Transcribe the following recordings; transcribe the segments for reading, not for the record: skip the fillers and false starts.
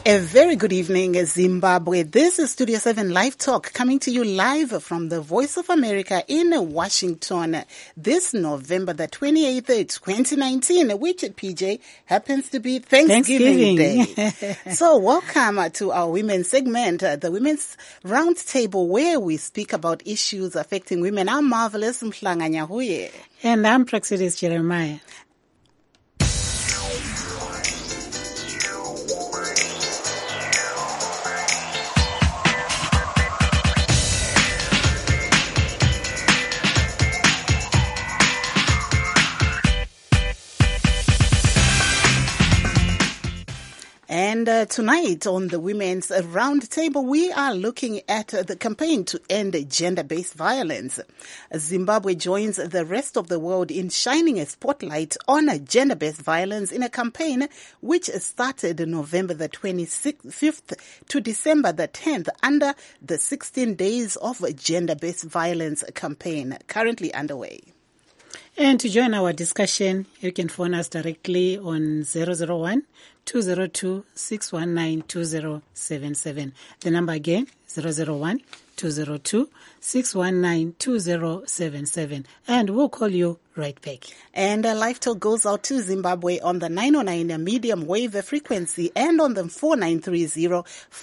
A very good evening, Zimbabwe. This is Studio 7 Live Talk, coming to you live from the Voice of America in Washington this November the 28th, 2019, which, PJ, happens to be Thanksgiving Day. So welcome to our women's segment, the Women's Roundtable, where we speak about issues affecting women. I'm Marvelous Mhlanga Nyahuye. And I'm Praxidis Jeremiah. And tonight on the Women's Roundtable, we are looking at the campaign to end gender-based violence. Zimbabwe joins the rest of the world in shining a spotlight on gender-based violence in a campaign which started November the 25th to December the 10th under the 16 Days of Gender-Based Violence campaign currently underway. And to join our discussion, you can phone us directly on 001-202-619-2077. The number again, 001-202-619-2077. And we'll call you right back. And Live Talk goes out to Zimbabwe on the 909 medium wave frequency and on the 4930,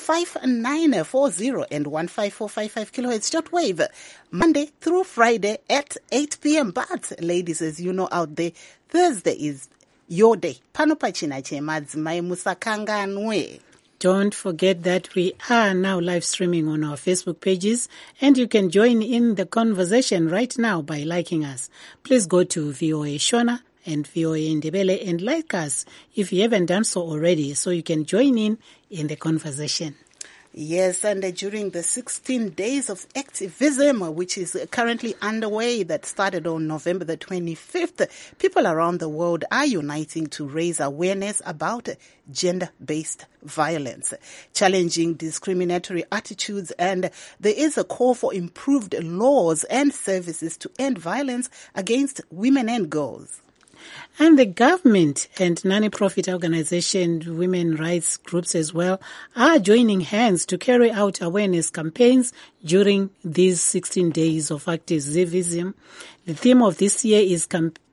5940 and 15455 kilohertz shortwave, Monday through Friday at 8 p.m. But ladies, as you know out there, Thursday is your day. Panopachina chemadzimai musakanganwe. Don't forget that we are now live streaming on our Facebook pages, and you can join in the conversation right now by liking us. Please go to VOA Shona and VOA Ndebele and like us if you haven't done so already, so you can join in the conversation. Yes, and during the 16 days of activism, which is currently underway, that started on November the 25th, people around the world are uniting to raise awareness about gender-based violence, challenging discriminatory attitudes, and there is a call for improved laws and services to end violence against women and girls. And the government and non-profit organizations, women rights groups as well, are joining hands to carry out awareness campaigns during these 16 days of activism. The theme of this year's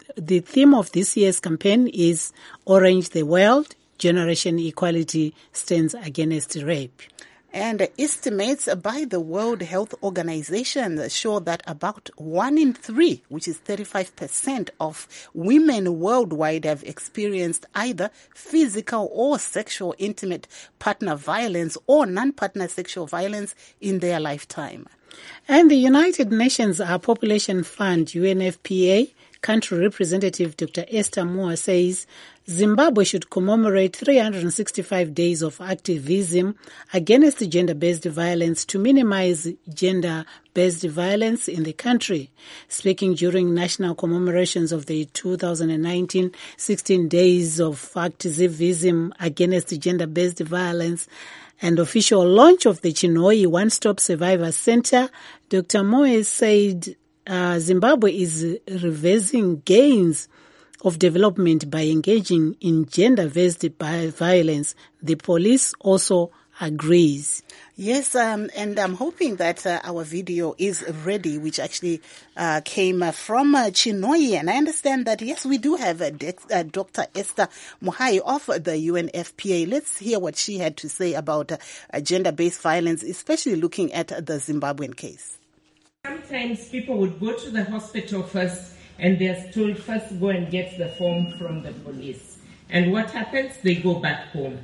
campaign is Orange the World, Generation Equality Stands Against Rape. And estimates by the World Health Organization show that about 1 in 3, which is 35% of women worldwide, have experienced either physical or sexual intimate partner violence or non-partner sexual violence in their lifetime. And the United Nations Population Fund, UNFPA, Country Representative Dr. Esther Moore says Zimbabwe should commemorate 365 days of activism against gender-based violence to minimize gender-based violence in the country. Speaking during national commemorations of the 2019 16 Days of Activism Against Gender-Based Violence and official launch of the Chinhoyi One-Stop Survivor Center, Dr. Moore said Zimbabwe is reversing gains of development by engaging in gender-based violence. The police also agrees. Yes, and I'm hoping that our video is ready, which actually came from Chinhoyi. And I understand that, yes, we do have Dr. Esther Mohai of the UNFPA. Let's hear what she had to say about gender-based violence, especially looking at the Zimbabwean case. Sometimes people would go to the hospital first and they're told first go and get the form from the police. And what happens? They go back home.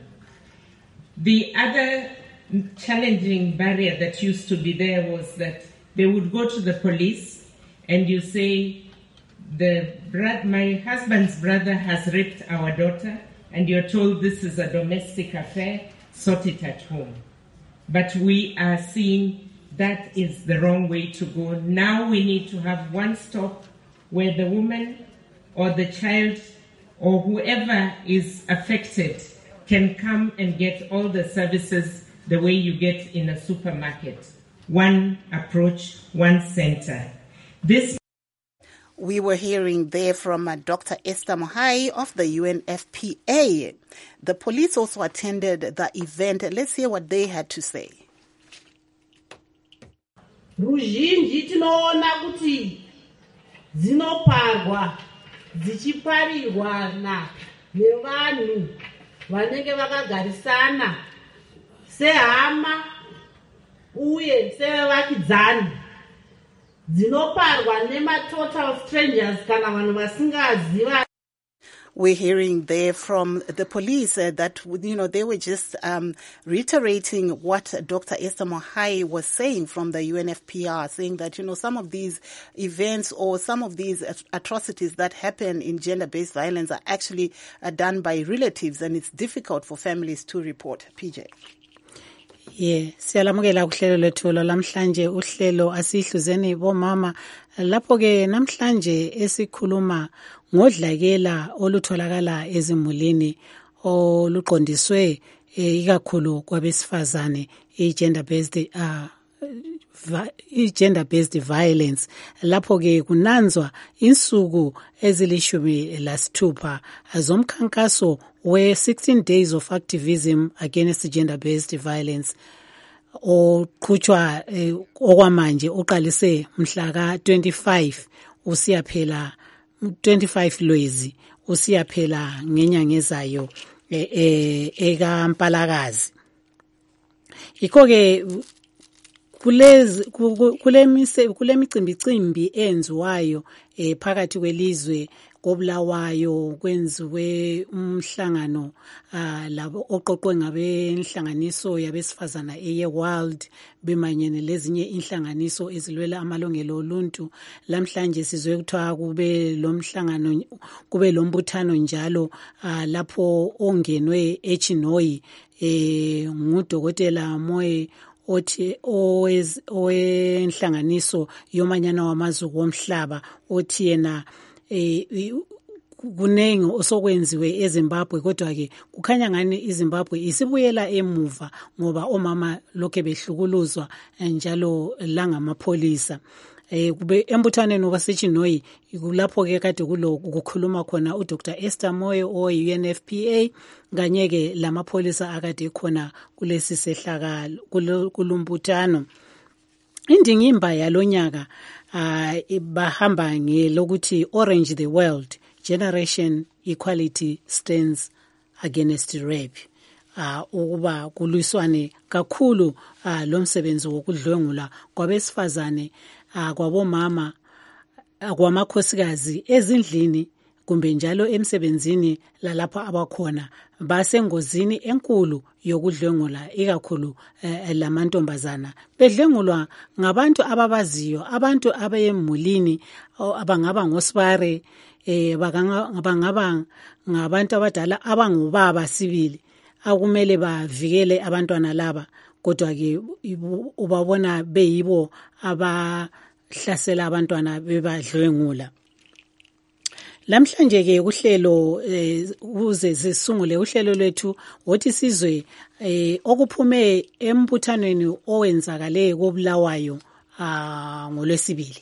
The other challenging barrier that used to be there was that they would go to the police and you say, my husband's brother has raped our daughter, and you're told this is a domestic affair, sort it at home. But we are seeing that is the wrong way to go. Now we need to have one stop where the woman or the child or whoever is affected can come and get all the services the way you get in a supermarket. One approach, one center. This We were hearing there from Dr. Esther Mohai of the UNFPA. The police also attended the event. Let's hear what they had to say. Ruzhinji tinoona kuti dzinoparwa dzichiparirwana nevanhu vanenge vakagarisana sehama uye sevakidzani dzinoparwa nema-total strangers kana vanhu vasingaziva. We're hearing there from the police that, they were just reiterating what Dr. Esther Mohai was saying from the UNFPR, saying that, some of these events or some of these atrocities that happen in gender-based violence are actually done by relatives, and it's difficult for families to report. PJ. Yeah, siyalamukela uhlelo lethu lamhlanje uhlelo asihluzeni bomama lapho ke namhlanje esikhuluma ngodlakela olutholakala ezimulini oluqondiswe ikakhulu kwabesifazane gender based violence lapho ke kunanzwa insuku ezili-16 zomkhankaso we-16 days of activism against gender based violence oqhutshwa okwamanje oqalise mhla ka-25 usiyaphela 25 Lwezi usiyaphela ngenyanga ezayo ekaMpalakazi. Yikho ke kule micimbi enziwayo phakathi kwelizwe koBulawayo kwenziwe umhlangano labo oqoqwe ngabenhlanganiso yabesifazana eyeWorld bemanyene lezinye inhlanganiso ezilwela amalungelo oluntu. Lamhlanje sizwe kuthiwa kube lomhlangano kube lombuthano njalo lapho ongenwe eChinoyi ngudokotela Moe othi owenhlanganiso yomanyano wamazwe womhlaba othi yena kunengi osokwenziwe eZimbabwe kodwa ke kukhanya ngani iZimbabwe isibuyela emuva ngoba omama lokho behlukuluzwa njalo langamapholisa. Kube embuthaneni waseChinoyi kulapho ke kade kukhuluma khona uDr. Esther Moyo oyi-UNFPA kanye ke lamapholisa akade khona kulesi sehlakalo kulumbuthano. Indingimba yalonyaka bahamba ngelokuthi Orange the World Generation Equality Stands Against Rape. Ukuba kulwiswane kakhulu lomsebenzi wokudlwengula kwabesifazane kwabomama kwamakhosikazi ezindlini kumbe njalo emsebenzini lalapha abakhona basengozini enkulu yokudlwengula ikakhulu lamantombazana bedlwengulwa ngabantu ababaziyo abantu abemulini abangaba ngosibare bangaba ngabantu abadala abangubaba sibili akumele bavikele abantwana laba kodwa ke ubabona beyibo abahlasela abantwana bebadlwengula. Lamhlanje ke uhlelo uze sisungule uhlelo lwethu wothi sizwe okuphume embuthanweni owenzakale koBulawayo ngoLwesibili.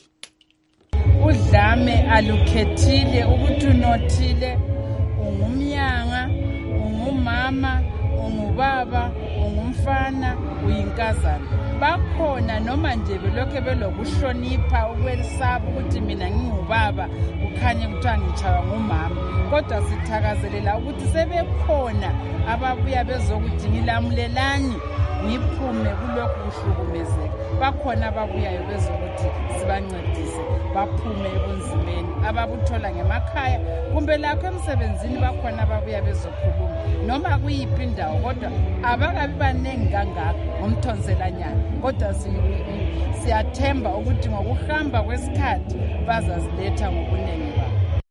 Udlame alukhethile ukuthi unothile ungumnyanga ungumama ungubaba ungumfana uyinkazana bakhona noma nje belokhe belokuhlonipha ukwesaba ukuthi mina ngingubaba ukhanye kuthiwa ngitshaywa ngumama kodwa sithakazelela ukuthi sebekhona ababuya bezokuthi ngilamulelani ngiphume kulokhu kuhlukumezeka bakhona ababuyayo bezokuthi sibancedise baphume ebunzimeni ababuthola ngemakhaya kumbe lakho emsebenzini bakhona ababuya bezokhuluma noma kuyiphi indawo kodwa abakabi baningi kangaka ngomthonzelanyana kodwa siyathemba ukuthi ngokuhamba kwesikhathi bazaziletha ngobuningi babo.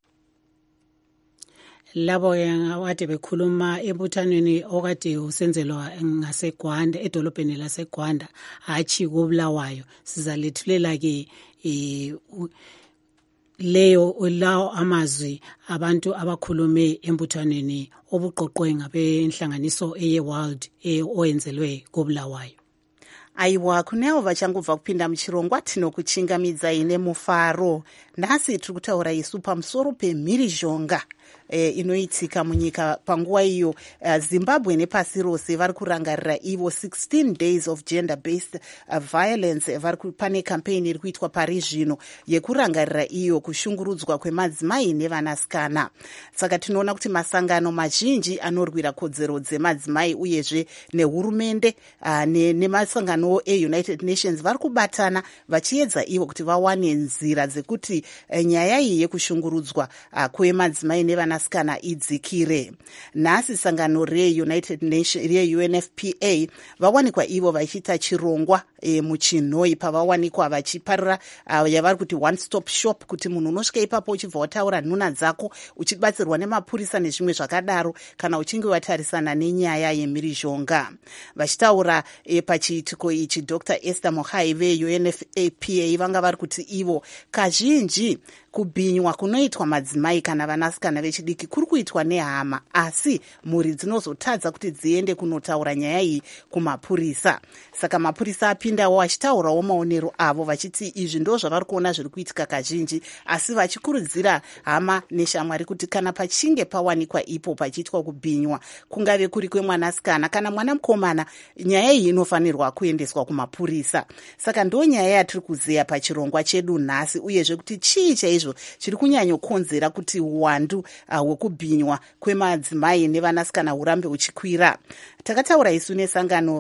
Labo ngawade bekhuluma ebuthanweni okade usenzelwa ngaseGwanda edolobheni laseGwanda hachi koBulawayo sizalethulela ke lawo amazwi abantu abakhulume embuthanweni obuqoqwe ngabenhlanganiso eyeWorld oyenzelwe koBulawayo. Aiwa, kunevo vachangobva kupinda muchirongwa tinokuchingamidzai nemufaro. Nhasi tiri kutaura isu pamusoro pemhirizhonga inoitika munyika panguva iyo. Zimbabwe nepasi rose vari kurangarira ivo 16 days of gender based violence. Pane campaign iri kuitwa pari zvino yekurangarira iyo kushungurudzwa kwemadzimai nevanasikana. Saka tinoona kuti masangano mazhinji anorwira kodzero dzemadzimai uyezve nehurumende nemasangano eUnited Nations vari kubatana vachiedza ivo kuti vawane nzira dzekuti nyaya iyi yekushungurudzwa kwemadzimai nevanasikana idzikire. Nhasi sangano reUnited Nations reUNFPA vawanikwa ivo vachiita chirongwa muchinhoi pavawanikwa vachiparira yavari kuti one stop shop, kuti munhu unosvika ipapo uchibva wataura nhuna dzako uchibatsirwa nemapurisa nezvimwe zvakadaro kana uchinge watarisana nenyaya yemhirizhonga. Vachitaura pachiitiko ichi, Dr. Esther Mohai veUNFPA vanga vari kuti ivo kazhinji kubhinywa kunoitwa madzimai kana vanasikana vechidiki kuri kuitwa nehama, asi mhuri dzinozotadza kuti dziende kunotaura nyaya iyi kumapurisa. Saka mapurisa apindawo achitaurawo maonero avo vachiti izvi ndo zvavari kuona zviri kuitika kazhinji, asi vachikurudzira hama neshamwari kuti kana pachinge pawanikwa ipo pachiitwa kubhinywa, kungave kuri kwemwanasikana kana mwana mukomana, nyaya iyi inofanirwa kuendeswa kumapurisa. Saka ndo nyaya yatiri kuzeya pachirongwa chedu nhasi, uyezve kuti chii chaizvo chiri kunyanyokonzera kuti uwandu hwekubhinywa kwemadzimai nevanasikana hurambe huchikwira. Takataura isu nesangano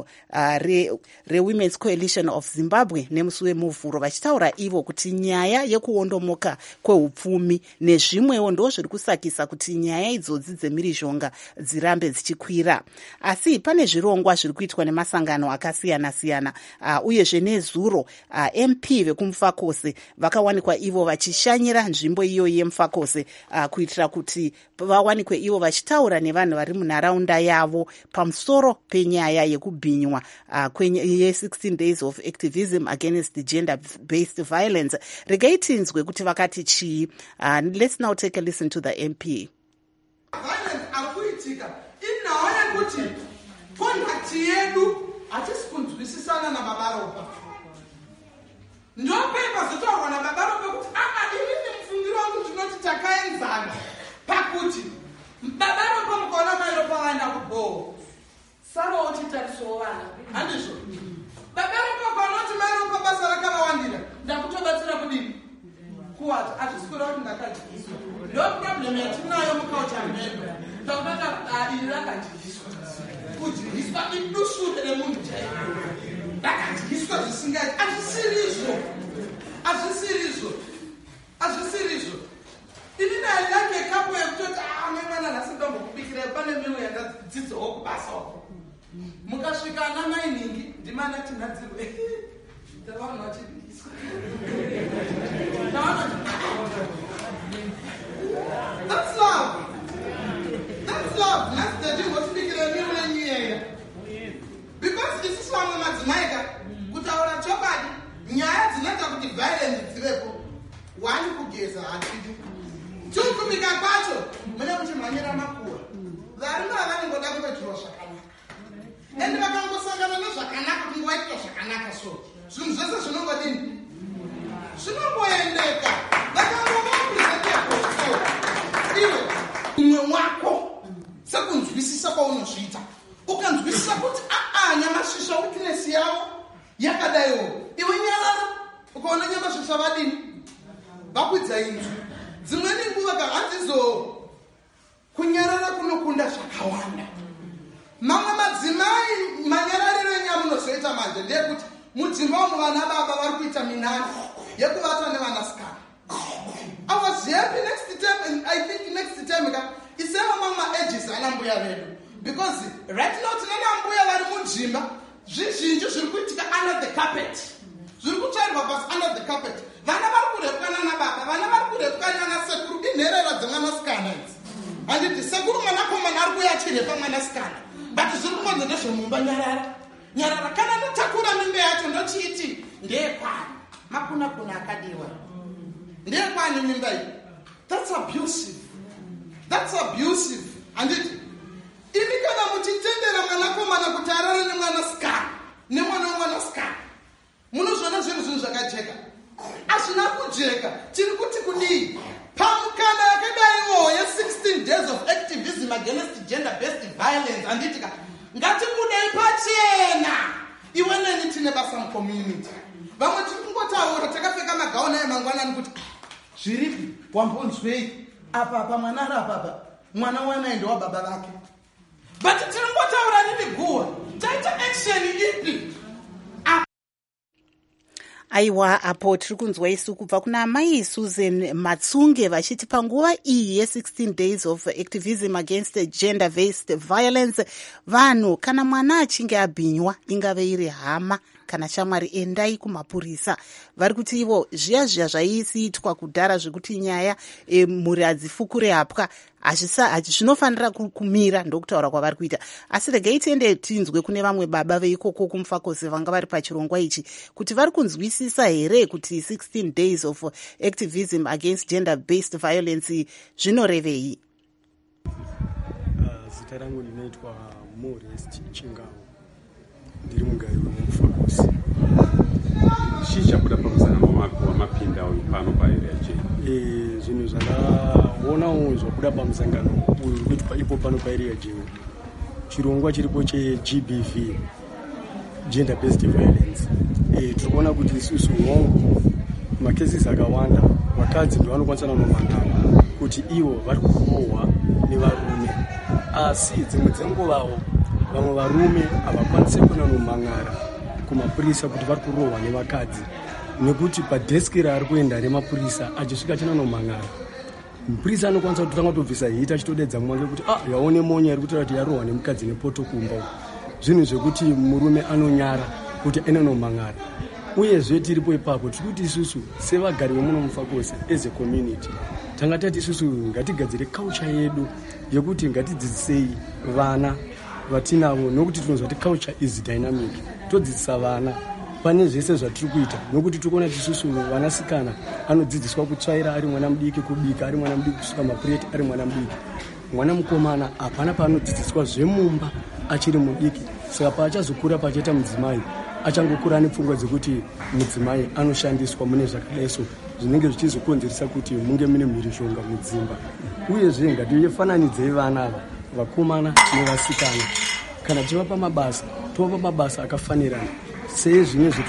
reWomen's Coalition of Zimbabwe nemusi wemuvhuro vachitaura ivo kuti nyaya yekuondomoka kweupfumi nezvimwewo ndo zviri kusakisa kuti nyaya idzodzi dzemhirizhonga dzirambe dzichikwira. Asi pane zvirongwa zviri kuitwa nemasangano akasiyana-siyana, uyezve nezuro MP vekumufakose vakawanikwa ivo vachishanyira nzvimbo iyo yemufakose kuitira kuti vawanikwe ivo vachitaura nevanhu vari munharaunda yavo pamusoro penyaya yekubhinywa ye16 days of activism against the gender-based violence. Regai tinzwe kuti vakati chii. Let's now take a listen to the MP. Violence akuitika inaona kuti kontakti yedu hatisi kunzwisisana na babaropa. Ndopepa zotaurwa na babaropa kuti ini mfungiro wangu tinoti takaenzana pakuti babaropa mukaona mairopa vaenda kubhoo saro ochitarisowo vana handizvo. Babaropa ukaonoti mairopa basa rakavawandira ndakutobatsira kudini kuwata hazvisikura kuti ndakadyiiswa. Ndo problem yatinayo mukaucha medu ndakubata iri rakadyiswa. Kudyiswa idusure remunhu chaiyo rakadyiswa zvisingaiti. Hazvisirizvo. Ini nayo yake kapo yekutoti mwana nasindombokubikirai pane mimwe yandadzidzawo kubasa uko. Mukasvika ana mainingi ndimana tinadzirwe ndavanhu vachibikiswa. That's love. That's ndingotibikira mimwe nyaya. Because isusu vamwe madzimai kutaura chokwadi nyaya dzinoita kuti violence dzivepo. One kugeza hatidi. Two kubika kwacho mune kuchimhanyira makuwa. Varume vanongoda kuvetirwa zvakanaka. Ende vakangosangana nezvakanaka kungoitwa zvakanaka so. Zvinhu zvese zvinongodini? Zvinongoendeka. Vakangovaprezentebho so. Iwe umwe wako sekunzwisisa kwaunozviita. Ukanzwisisa kuti nyamasvisva weakness yavo yakadaiwo. Iwe nyarara ukaona nyamasvisva vadini? Vakwidza inzwi. Dzimweni nguva handizo kunyarara kunokunda zvakawanda. Mamwe madzimai manyarariro enyamunozoita manje ndeyekuti mudzimba umu vana baba vari kuita minano yekuvata nevanasikana. I was happy next time, and I think next time isema mama ages ana mbuya vedu. Because right now tinana mbuya vari munjimba zvizhinji zviri kuitika under the carpet. Zviri kutsvairwa pasi under the carpet. Vana vari kurepukana nababa, vana vari kurepukana nasekuru inherera dzemwanasikana idzi. Handiti sekuru mwanakomana ari kuuya achirepa mwanasikana. But zviri kukonza ndezvemumba nyarara. Kana ndatakura mimba yacho ndochiti ndeyekwani makuna akadiwa. Ndeyekwani mimba iyi. That's abusive. Handiti ini kana muchitendera mwanakomana kuti arare nemwanasikana nemwana wemwanasikana violence anditi ka ngatibudei pachena iwe neni tine basa mucommunity vamwe tikungotaura takapfeka magauni emangwanani kuti zviripi wambonzwei apa mwana ari apapa mwana wanaende wababa vake but tiringotaura riri guwa taita action ipi. Aiwa, apo tiri kunzwa isu kubva kuna mai Susan Matsunge vachiti panguva iyi ye16 days of activism against gender-based violence, vanhu kana mwana achinge abhinywa, ingave iri hama kana shamwari, endai kumapurisa. Vari kuti ivo zviya zvaisiitwa kudhara zvekuti nyaya mhuri hadzifukure hapwa zvinofanira kumira, ndokutaura kwavari kuita. Asi regai tiende tinzwe kune vamwe baba veikoko kuMufakosi vanga vari pachirongwa ichi kuti vari kunzwisisa here kuti 16 days of activism against gender-based violence zvinorevei. Zita rangu linaitwa Modest Chingao, ndiri mugari weMufakosi. Chichabuda pamusana wamapinda uyu pano paarea J. Zvinhu zvakaona zvabuda pamusangano uyu kuitwa ipo pano paarea J. Chirongwa chiripo cheGBV, Gender Based Violence. Tikuona kuti isusu hongu makesis akawanda vakadzi ndo vanokwanisa nomangana kuti ivo vari kurohwa nevarume, asi dzimwe dzenguvawo vamwe varume havakwanisi kunonomangara kumapurisa kuti vari kurohwa nevakadzi, nekuti padheski raari kuenda remapurisa achisvika chinonomangara mupurisa anokwanisa kutotanga kutobvisa hita achitodedza mwange kuti yaone monya iri kutaura kuti yarohwa nemukadzi nepoto kumba. Zvinhu zvekuti murume anonyara kuti enonomangara. Uyezve tiripo ipapo tiri kuti isusu sevagari vemuno Mufakosi as a community tanga tati isusu ngatigadzire culture yedu yekuti ngatidzidzisei vana vatinavo, nokuti tinozwa kuti culture is dynamic. Todzidzisa vana pane zvese zvatiri kuita, nokuti tikuona kuti isusu vanasikana anodzidziswa kutsvaira ari mwana mudiki, kubika ari mwana mudiki, kusuka mapureti ari mwana mudiki. Mwana mukomana hapana paanodzidziswa zvemumba achiri mudiki. Saka paachazokura pachaita mudzimai achangokura nepfungwa dzekuti mudzimai anoshandiswa mune zvakadaiso, zvinenge zvichizokonzeresa kuti munge mune mhirizhonga mudzimba. Uyezve ngatifananidzei vana ava, vakomana nevasikana, kana tivapa mabasa akafanirana sezvimwe zvitu.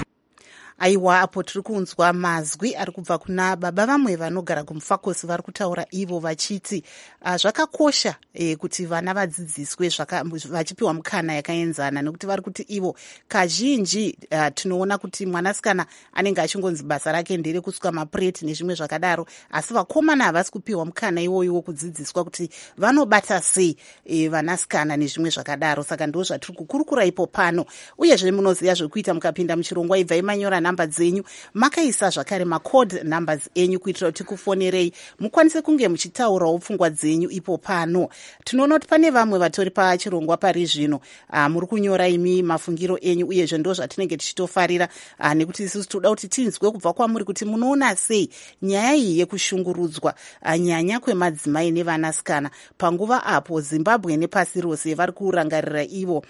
Aiwa, apo tiri kunzwa mazwi ari kubva kuna baba vamwe vanogara kuMufakosi vari kutaura ivo vachiti zvakakosha kuti vana vadzidziswe vachipiwa mukana yakaenzana, nekuti vari kuti ivo kazhinji tinoona kuti mwanasikana anenge achingonzi basa rake ndere kusuka mapureti nezvimwe zvakadaro, asi vakomana havasi kupiwa mukana iwoiwo kudzidziswa kuti vanobata sei vanasikana nezvimwe zvakadaro. Saka ndo zvatiri kukurukura ipo pano. Uyezve munoziva zvekuita mukapinda muchirongwa, ibvai manyora namba dzenyu, makaisa zvakare macode numbers enyu kuitira kuti kufonerei mukwanise kunge muchitaurawo pfungwa dzenyu ipo pano. Tinoona kuti pane vamwe vatori pachirongwa pari zvino muri kunyora imi mafungiro enyu, uyezve ndo zvatinenge tichitofarira nekuti isusu toda kuti tinzwe kubva kwamuri kuti munoona sei nyaya iyi yekushungurudzwa nyanya kwemadzimai nevanasikana panguva apo Zimbabwe nepasi rose vari kurangarira ivo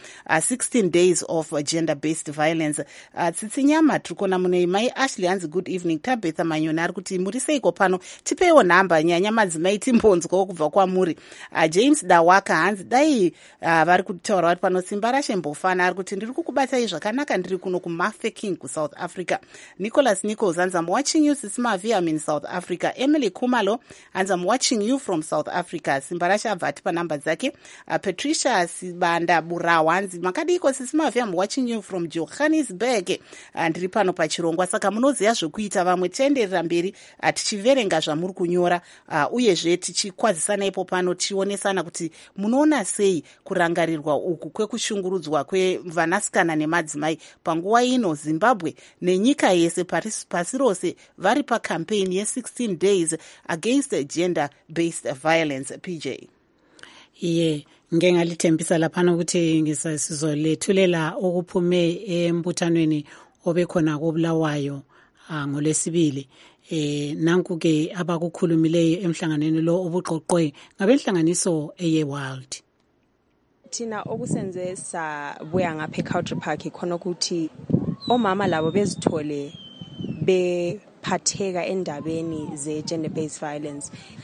16 days of gender based violence. Tsitsinyama kuona mune mai Ashley hanzi good evening. Tabetha Manyona ari kuti muri seiko pano, tipeiwo nhamba nyanya madzimai timbonzwawo kubva kwamuri. James Dawaka hanzi dai vari kutaura vari pano simba rashe mbofana, ari kuti ndiri kukubatai zvakanaka ndiri kuno kuMafeking kuSouth Africa. Nicholas Nichols hanzi I'm watching you Sisimavi, I'm in South Africa. Emily Kumalo hanzi I'm watching you from South Africa. Simba rashe abva atipa namba dzake. Patricia Sibanda Burawa hanzi makadiko Sisimavi, I'm watching you from Johannesburg. Ndiri pano pachirongwa, saka munoziva zvokuita. Vamwe tienderera mberi tichiverenga zvamuri kunyora uyezve tichikwazisana ipo pano tichionesana kuti munoona sei kurangarirwa uku kwekushungurudzwa kwevanasikana nemadzimai panguva ino Zimbabwe nenyika yese pasi rose vari pakampeni ye16 days against gender based violence. PJ ngengalitembisa laphana ukuthi ngisazizolethulela okuphume embuthanweni obekhona koBulawayo ngoLwesibili. Nanku-ke abakukhulumileyo emhlanganweni lo obuqoqwe ngabenhlanganiso eye-World. Thina okusenze sabuya ngapha eCountry Park khona ukuthi omama labo bezithole bephatheka endabeni ze-gender based violence.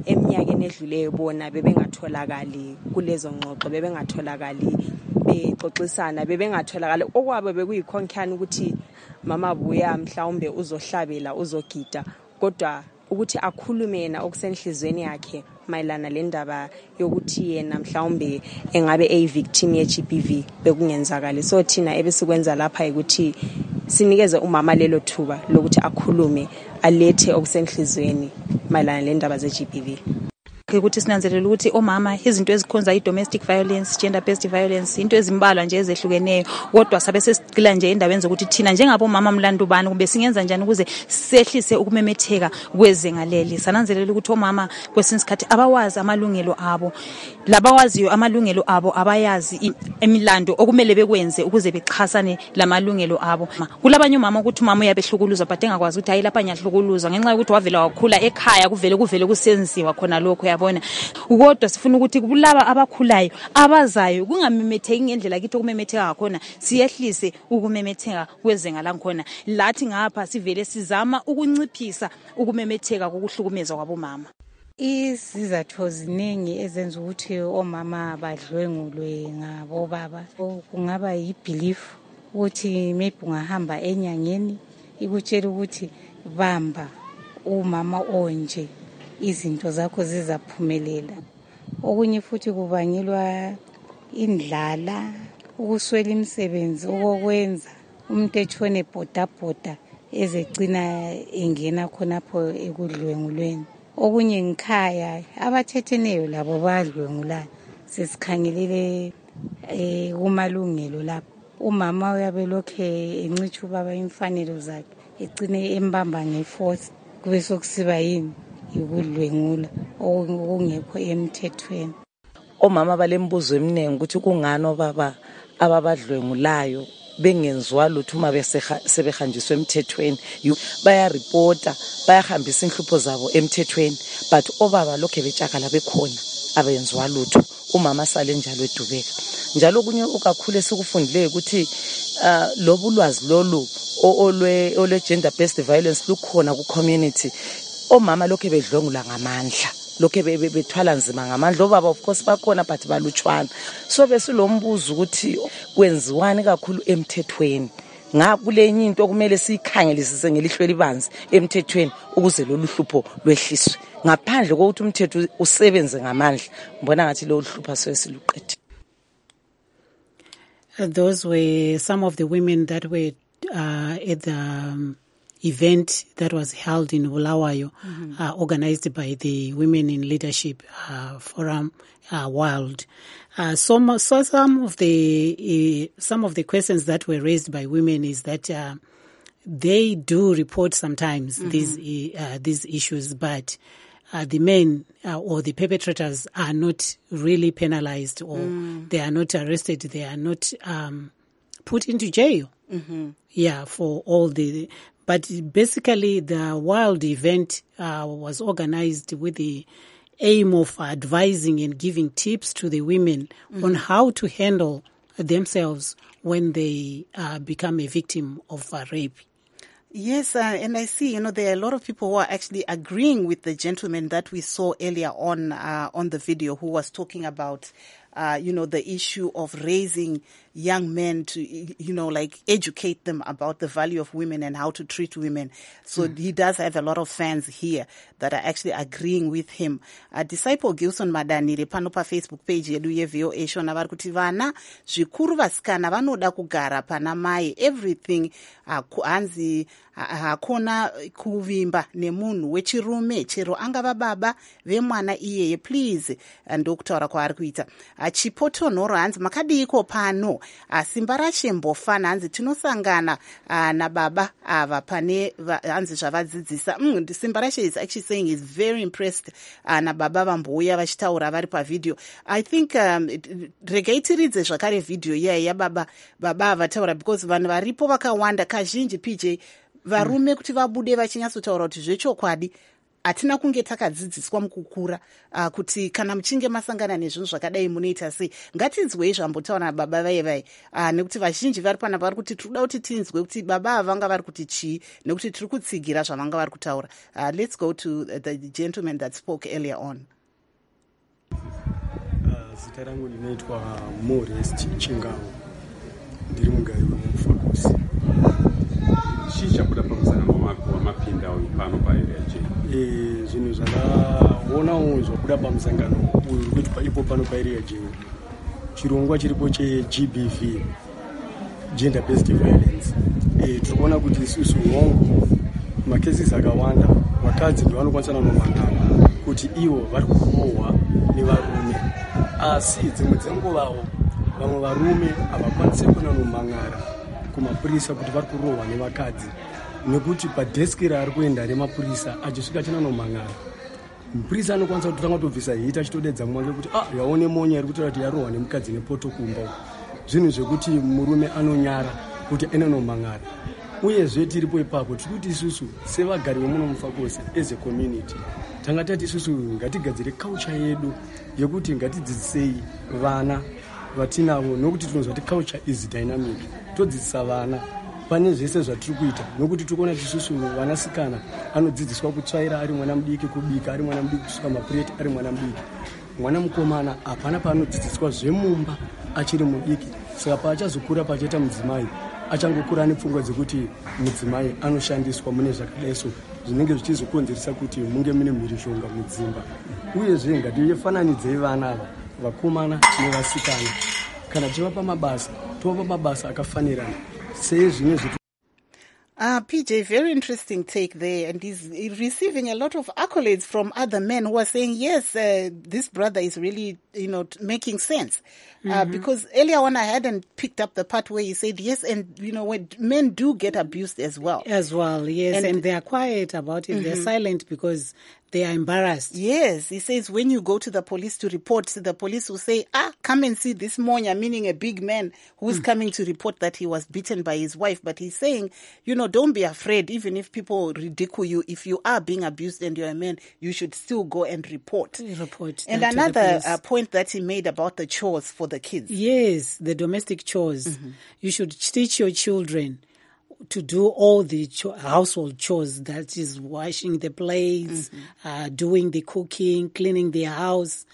eminyakeni edluleyo bona bebengatholakali kulezo ngxoxo, bebengatholakali bexoxisana, bebengatholakali okwabe bekuyikhonkani ukuthi mama buya mhlawumbe uzohlabela uzogida, kodwa ukuthi akhulume yena okusenhlizweni yakhe mayelana lendaba yokuthi yena mhlawumbe engabe victim ye GBV bekungenzakala. So thina ebesikwenza lapha ukuthi sinikeze umama lelo thuba lokuthi akhulume, alethe okusenhlizweni mayelana lendaba ze GBV. Ukuthi sinanzelela ukuthi omama izinto ezikhonza i-domestic violence, gender based violence, into ezimbalwa nje ezehlukeneyo, kodwa sabe sesigcila nje endaweni zokuthi thina njengabomama mlandu bani kumbe singenza njani ukuze sehlise ukumemetheka kwezengaleli. Sananzelela ukuthi omama kwesinye isikhathi abawazi amalungelo abo, labawaziyo amalungelo abo abayazi emilando okumele bekwenze ukuze bechasane lamalungelo abo. Kulabanye umama ukuthi umama uyabehlukuluza but engakwazi ukuthi hayi lapha ngiyahlukuluza ngenxa yokuthi wavela wakhula ekhaya kuvele kusenziwa khona lokho yabona. Kodwa sifuna ukuthi kulaba abakhulayo abazayo kungamemetheki ngendlela kithi okumemetheka ngakhona, siyehlise ukumemetheka kwezenga lankhona. Lathi ngapha sivele sizama ukunciphisa ukumemetheka kokuhlukumeza kwabomama. Izizathu ziningi ezenza ukuthi omama badlwengulwe ngabo baba. Kungaba yibelief ukuthi maybe ungahamba enyangeni ikutshela ukuthi bamba umama onje izinto zakho zizaphumelela. Okunye futhi kubangelwa indlala, ukuswela imisebenzi okwenza, umuntu etshone bhodabhoda ezegcina engena khonapho ekudlwengulweni. Okunye ngikhaya abathetheneyo labo badlwengulana, sesikhangelele kumalungelo lapho. Umama uyabe lokhe encitsha ubaba imfanelo zakhe, egcine embamba ngeforce, kube sokusiba yini ukudlwengula okungekho emthethweni. Omama balembuzo eminingi ukuthi kungani obaba ababadlwengulayo bengenziwa lutho uma sebehanjiswe emthethweni. Bayareporta, bayahambisa inhlupho zabo emthethweni, but obaba lokhe betshakala bekhona abenziwa lutho, umama sale njalo edubeka. Njalo kunye okakhulu esikufundileyo ukuthi lobu lwazi lolu olwe gender based violence lukhona ku community. Omama lokhe bedlwengula ngamandla, lokhe bethwala nzima ngamandla. Obaba of course bakhona but balutshwana. So besilombuzo ukuthi kwenziwani kakhulu emthethweni. Ngakulenye into okumele sikhangelisise ngelihlo libanzi emthethweni ukuze lolu hlupho lwehliswe. Ngaphandle kokuthi umthetho usebenze ngamandla, ngibona ngathi lo hlupho sesiluqedile. Those were some of the women that were at the event that was held in Bulawayo, organized by the Women in Leadership Forum World. Some of the questions that were raised by women is that they do report sometimes these issues, but the men or the perpetrators are not really penalized, or they are not arrested, they are not put into jail. For all the. But basically, the Wild event was organized with the aim of advising and giving tips to the women on how to handle themselves when they become a victim of rape. Yes, and I see, there are a lot of people who are actually agreeing with the gentleman that we saw earlier on the video, who was talking about, the issue of raising young men to, educate them about the value of women and how to treat women. So he does have a lot of fans here that are actually agreeing with him. Disciple Gilson Madanire pano pa Facebook page yedu ye VOA shona vari kuti vana zvikuru vasikana vanoda kugara pana mai, everything hanzi hakona kuvimba nemunhu wechirume chero angava baba vemwana iyeye, please ndokutaura kwaari kuita. Chipotonhoro hanzi makadiko pano, simba rachembofana, hanzi tinosangana nababa ava pane hanzi zvavadzidzisa. Simba rache is actually saying he's very impressed nababa vambouya vachitaura vari pavideo. I think regai tiridze zvakare video yababa vataura, because vanhu varipo vakawanda kazhinji PJ varume kuti vabude vachinyatsotaura kuti zvechokwadi hatina kunge takadzidziswa mukukura kuti kana muchinge masangana nezvinhu zvakadai munoita sei. Ngatinzwei zvambotaura nababa vai nekuti vazhinji vari pana vari kuti tiri kuda kuti tinzwe kuti baba ava vanga vari kuti chii, nekuti tiri kutsigira zvavanga vari kutaura. Let's go to the gentleman that spoke earlier on. Zita rangu linaitwa Morest Chingao, ndiri mugari wemufakosi. Chii chabuda pamuzangano wako wamapinda uyu pano paarea J? Zvinhu zvakaonawo zvabuda pamuzangano uyu uri kuitwa ipo pano paarea J, chirongwa chiripo cheGBV, Gender Based Violence. Tiri kuona kuti isusu hongu makesis akawanda vakadzi ndo vanokwanisa nomangana kuti ivo vari kurohwa nevarume, asi dzimwe dzenguvawo vamwe varume havakwanisi kunanomangara kumapurisa kuti vari kurohwa nevakadzi, nekuti padheski raari kuenda remapurisa achisvika chinanomangara, mupurisa anokwanisa kutotanga kutobvisa hita achitodedza mumwe kuti yaone monya iri kutaura kuti yarohwa nemukadzi nepoto kumba. Zvinhu zvekuti murume anonyara kuti enonomangara. Uyezve tiripo ipapo tiri kuti isusu sevagari vemuno mufakosi as a community tanga tati isusu ngatigadzire culture yedu yekuti ngatidzidzisei vana vatinavo, nokuti tinozwa kuti culture is dynamic. Todzidzisa vana pane zvese zvatiri kuita, nokuti tikuona kuti isusu vanasikana anodzidziswa kutsvaira ari mwana mudiki, kubika ari mwana mudiki, kusuka mapureti ari mwana mudiki. Mwana mukomana hapana paanodzidziswa zvemumba achiri mudiki, saka paachazokura pachaita mudzimai achangokura nepfungwa dzekuti mudzimai anoshandiswa mune zvakadaiso, zvinenge zvichizokonzeresa kuti munge mune mhirishonga mudzimba. Uyezve ngatifananidzei vana ava, vakomana nevasikana, kana tivapa mabasa tovapa mabasa akafanirana sezvimwe zvitu. PJ, very interesting take there, and he's receiving a lot of accolades from other men who are saying, yes, this brother is really, making sense. Because earlier on I hadn't picked up the part where he said, yes, and, when men do get abused as well. As well, yes, and they are quiet about it. They're silent because they are embarrassed. Yes, he says when you go to the police to report, the police will say, come and see this Monya, meaning a big man who's coming to report that he was beaten by his wife. But he's saying, don't be afraid, even if people ridicule you, if you are being abused and you're a man, you should still go and report. And another point that he made about the chores for the kids. Yes, the domestic chores. You should teach your children to do all the household chores, that is washing the plates, doing the cooking, cleaning the house.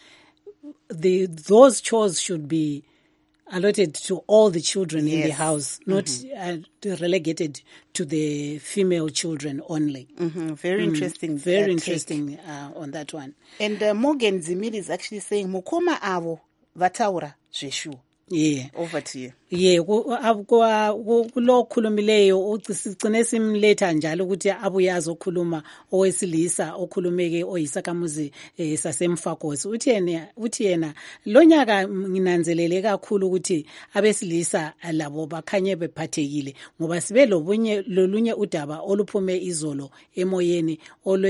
Those chores should be allotted to all the children in the house, not relegated to the female children only. Very interesting. Very interesting on that one. And Morgan Zimiri is actually saying, Mukoma avo vataura zeshu. Yeah. Over to you. Yeah, kulo khulumileyo sigcine simletha njalo ukuthi abuye azokhuluma owesilisa okhulumeke oyisakamuzi sasemfakosi. Uthi yena lo nyaka nginanzelele kakhulu ukuthi abesilisa labo bakhanye bephathekile ngoba sibe lolunye udaba oluphume izolo emoyeni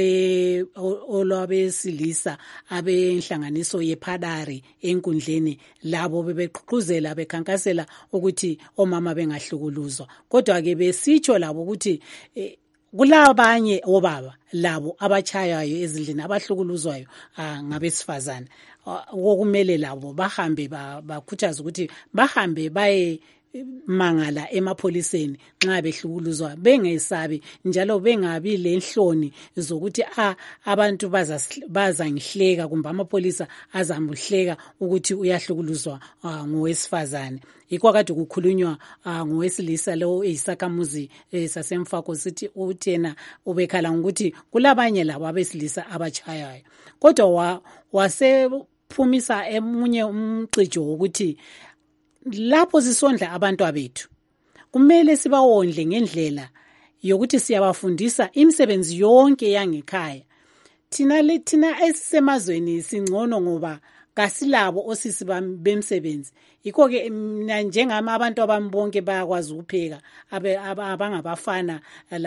olwabesilisa abenhlanganiso yePadari enkundleni labo bebeqhuzela bekhankasela ukuthi omama bengahlukuluzwa, kodwa ke besitsho labo ukuthi kulabanye obaba labo abachayayo ezindlini abahlukuluzwayo ngabesifazana okumele labo bahambe bakhuthaza ukuthi bahambe baye mangala emapholiseni nxa behlukuluzwa, bengesabi njalo bengabi lenhloni zokuthi abantu bazangihleka kumbe amapolisa azamhleka ukuthi uyahlukuluzwa ngowesifazane. Yikho kade kukhulunywa ngowesilisa lo eyisakamuzi sasemfako sithi uthena ubekhala ngokuthi kulabanye labo abesilisa abachayayo, kodwa wasephumisa emunye umcijo wokuthi lapho sisondla abantu abethu kumele sibawondle ngendlela yokuthi siyabafundisa imisebenzi yonke yangekhaya. Thina esisemazweni singcono ngoba kasilabo osisi bemsebenzi. Yikho ke njengama abantu abambonke bayakwazi ukupheka abangabafana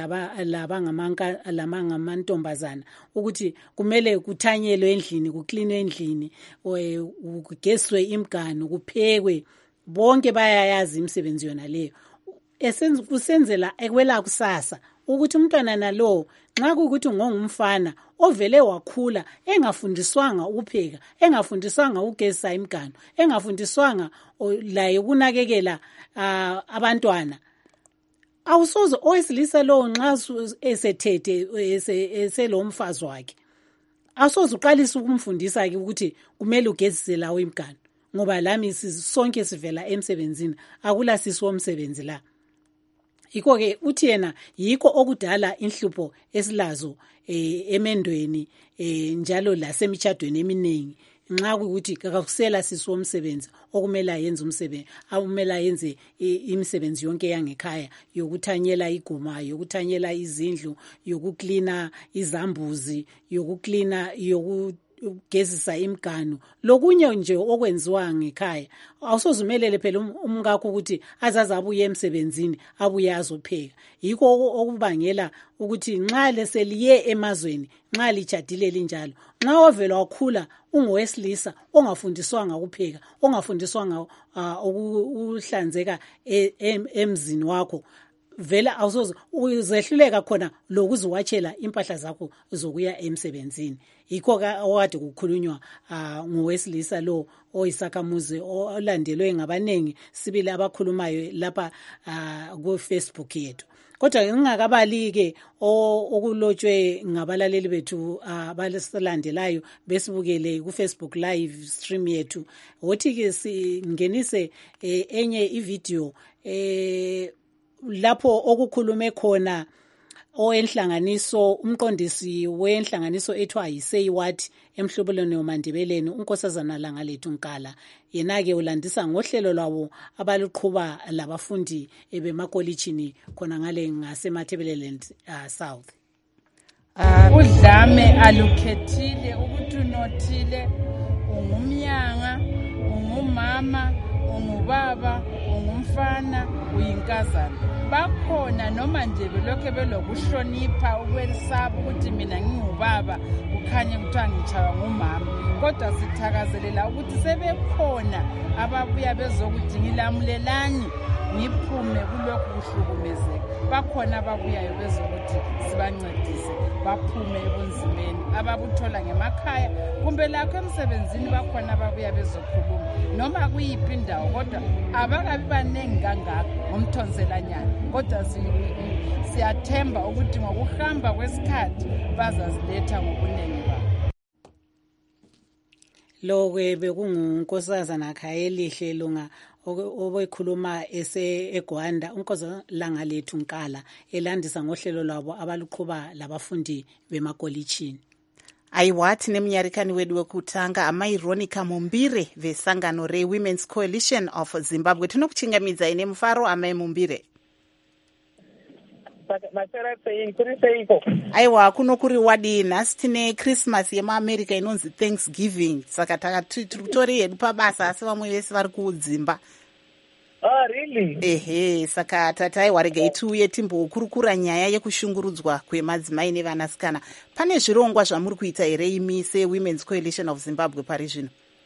labangamantombazana ukuthi kumele kuthanyelwe endlini, kuklinwe endlini, kugeswe imganu, kuphekwe. Bonke bayayazi imisebenzi yona leyo. Kusenzela ekwela kusasa ukuthi umntwana nalo nxa kukuthi ngongumfana ovele wakhula engafundiswanga ukupheka, engafundiswanga ukugezisa imiganu, engafundiswanga laye ukunakekela abantwana, awusoze owesilisa lo nxa esethethe eselomfazi wakhe awusoze uqalisa ukumfundisa ke ukuthi kumele ugezise lawo imiganu, ngoba lami sonke sivela emsebenzini, akula sisi womsebenzi la. Yikho ke uthi yena yikho okudala inhlupho esilazo emendweni njalo lasemtshadweni eminingi, nxa ukuthi kakusela sisi womsebenzi okumele yenze umsebenzi, awumele yenze imisebenzi yonke yangekhaya, yokuthanyela iguma, yokuthanyela izindlu, yokuklina izambuzi, yokuklina ugezisa imiganu, lokunye nje okwenziwa ngekhaya. Awusozumelele phela umkakho ukuthi azaze abuye emsebenzini abuye azopheka. Yikho okubangela ukuthi nxa leseliye emazweni, nxa lijadile linjalo, nxa ovela wakhula ungowesilisa ongafundiswanga ukupheka, ongafundiswanga ukuhlanzeka emzini wakho, vela awusoze uzehluleka khona lokuziwatshela impahla zakho zokuya emsebenzini. Yikho okade kukhulunywa ngowesilisa lo oyisakhamuzi olandelwe ngabanengi sibili abakhulumayo lapha ku-Facebook yethu. Kodwa ngingakabali-ke okulotshwe ngabalaleli bethu abasilandelayo besibukele ku-Facebook live stream yethu, wothi-ke singenise enye ivideo lapho okukhulume khona owenhlanganiso, umqondisi wenhlanganiso ethiwa yi-Say What emhlubulweni womandebeleni, unkosazana Langalethu Nkala. Yena-ke ulandisa ngohlelo lwabo abaluqhuba labafundi bemakolitshini khona ngale ngaseMatabeleland South. Udlame alukhethile ukuthi unothile, ungumyanga, ungumama, ungubaba, ungumfana, uyinkazana. Bakhona noma nje belokhe belokuhlonipha ukwesaba ukuthi mina ngingubaba ukhanye kuthiwa ngitshaywa ngumama, kodwa sithakazelela ukuthi sebekhona ababuya bezokuthi ngilamulelani ngiphume kulokhu kuhlukumezeka. Bakhona ababuyayo bezokuthi sibancedise baphume ebunzimeni ababuthola ngemakhaya kumbe lakho emsebenzini. Bakhona ababuya bezokhuluma noma kuyiphi indawo, kodwa abakabi baningi kangaka ngomthonzelanyana, kodwa siyathemba ukuthi ngokuhamba kwesikhathi bazaziletha ngobuningi babo. Lokwe bekungunkosazana Khayelihle Lunga obekhuluma eGwanda, unkosazana Langalethu Nkala elandisa ngohlelo lwabo abaluqhuba labafundi bemakolitshini. Aiwathi nemnyarikani wedu wekutanga amaironica Mumbire vesangano re-Women's Coalition of Zimbabwe. Tinokuchingamidza ine mufaro amai Mumbire. Aiwa kuno kuri wadi nhasi tine Christmas yemaAmerica inonzi Thanksgiving, saka takatori hedu pabasa asi vamwe vese vari kudzimba. Oh, really? Ehe, saka tataiwa regai tiuye timbokurukura nyaya yekushungurudzwa kwemadzimai nevanasikana. Pane zvirongwa zvamuri kuita here imi se-Women's Coalition of Zimbabwe pari zvino?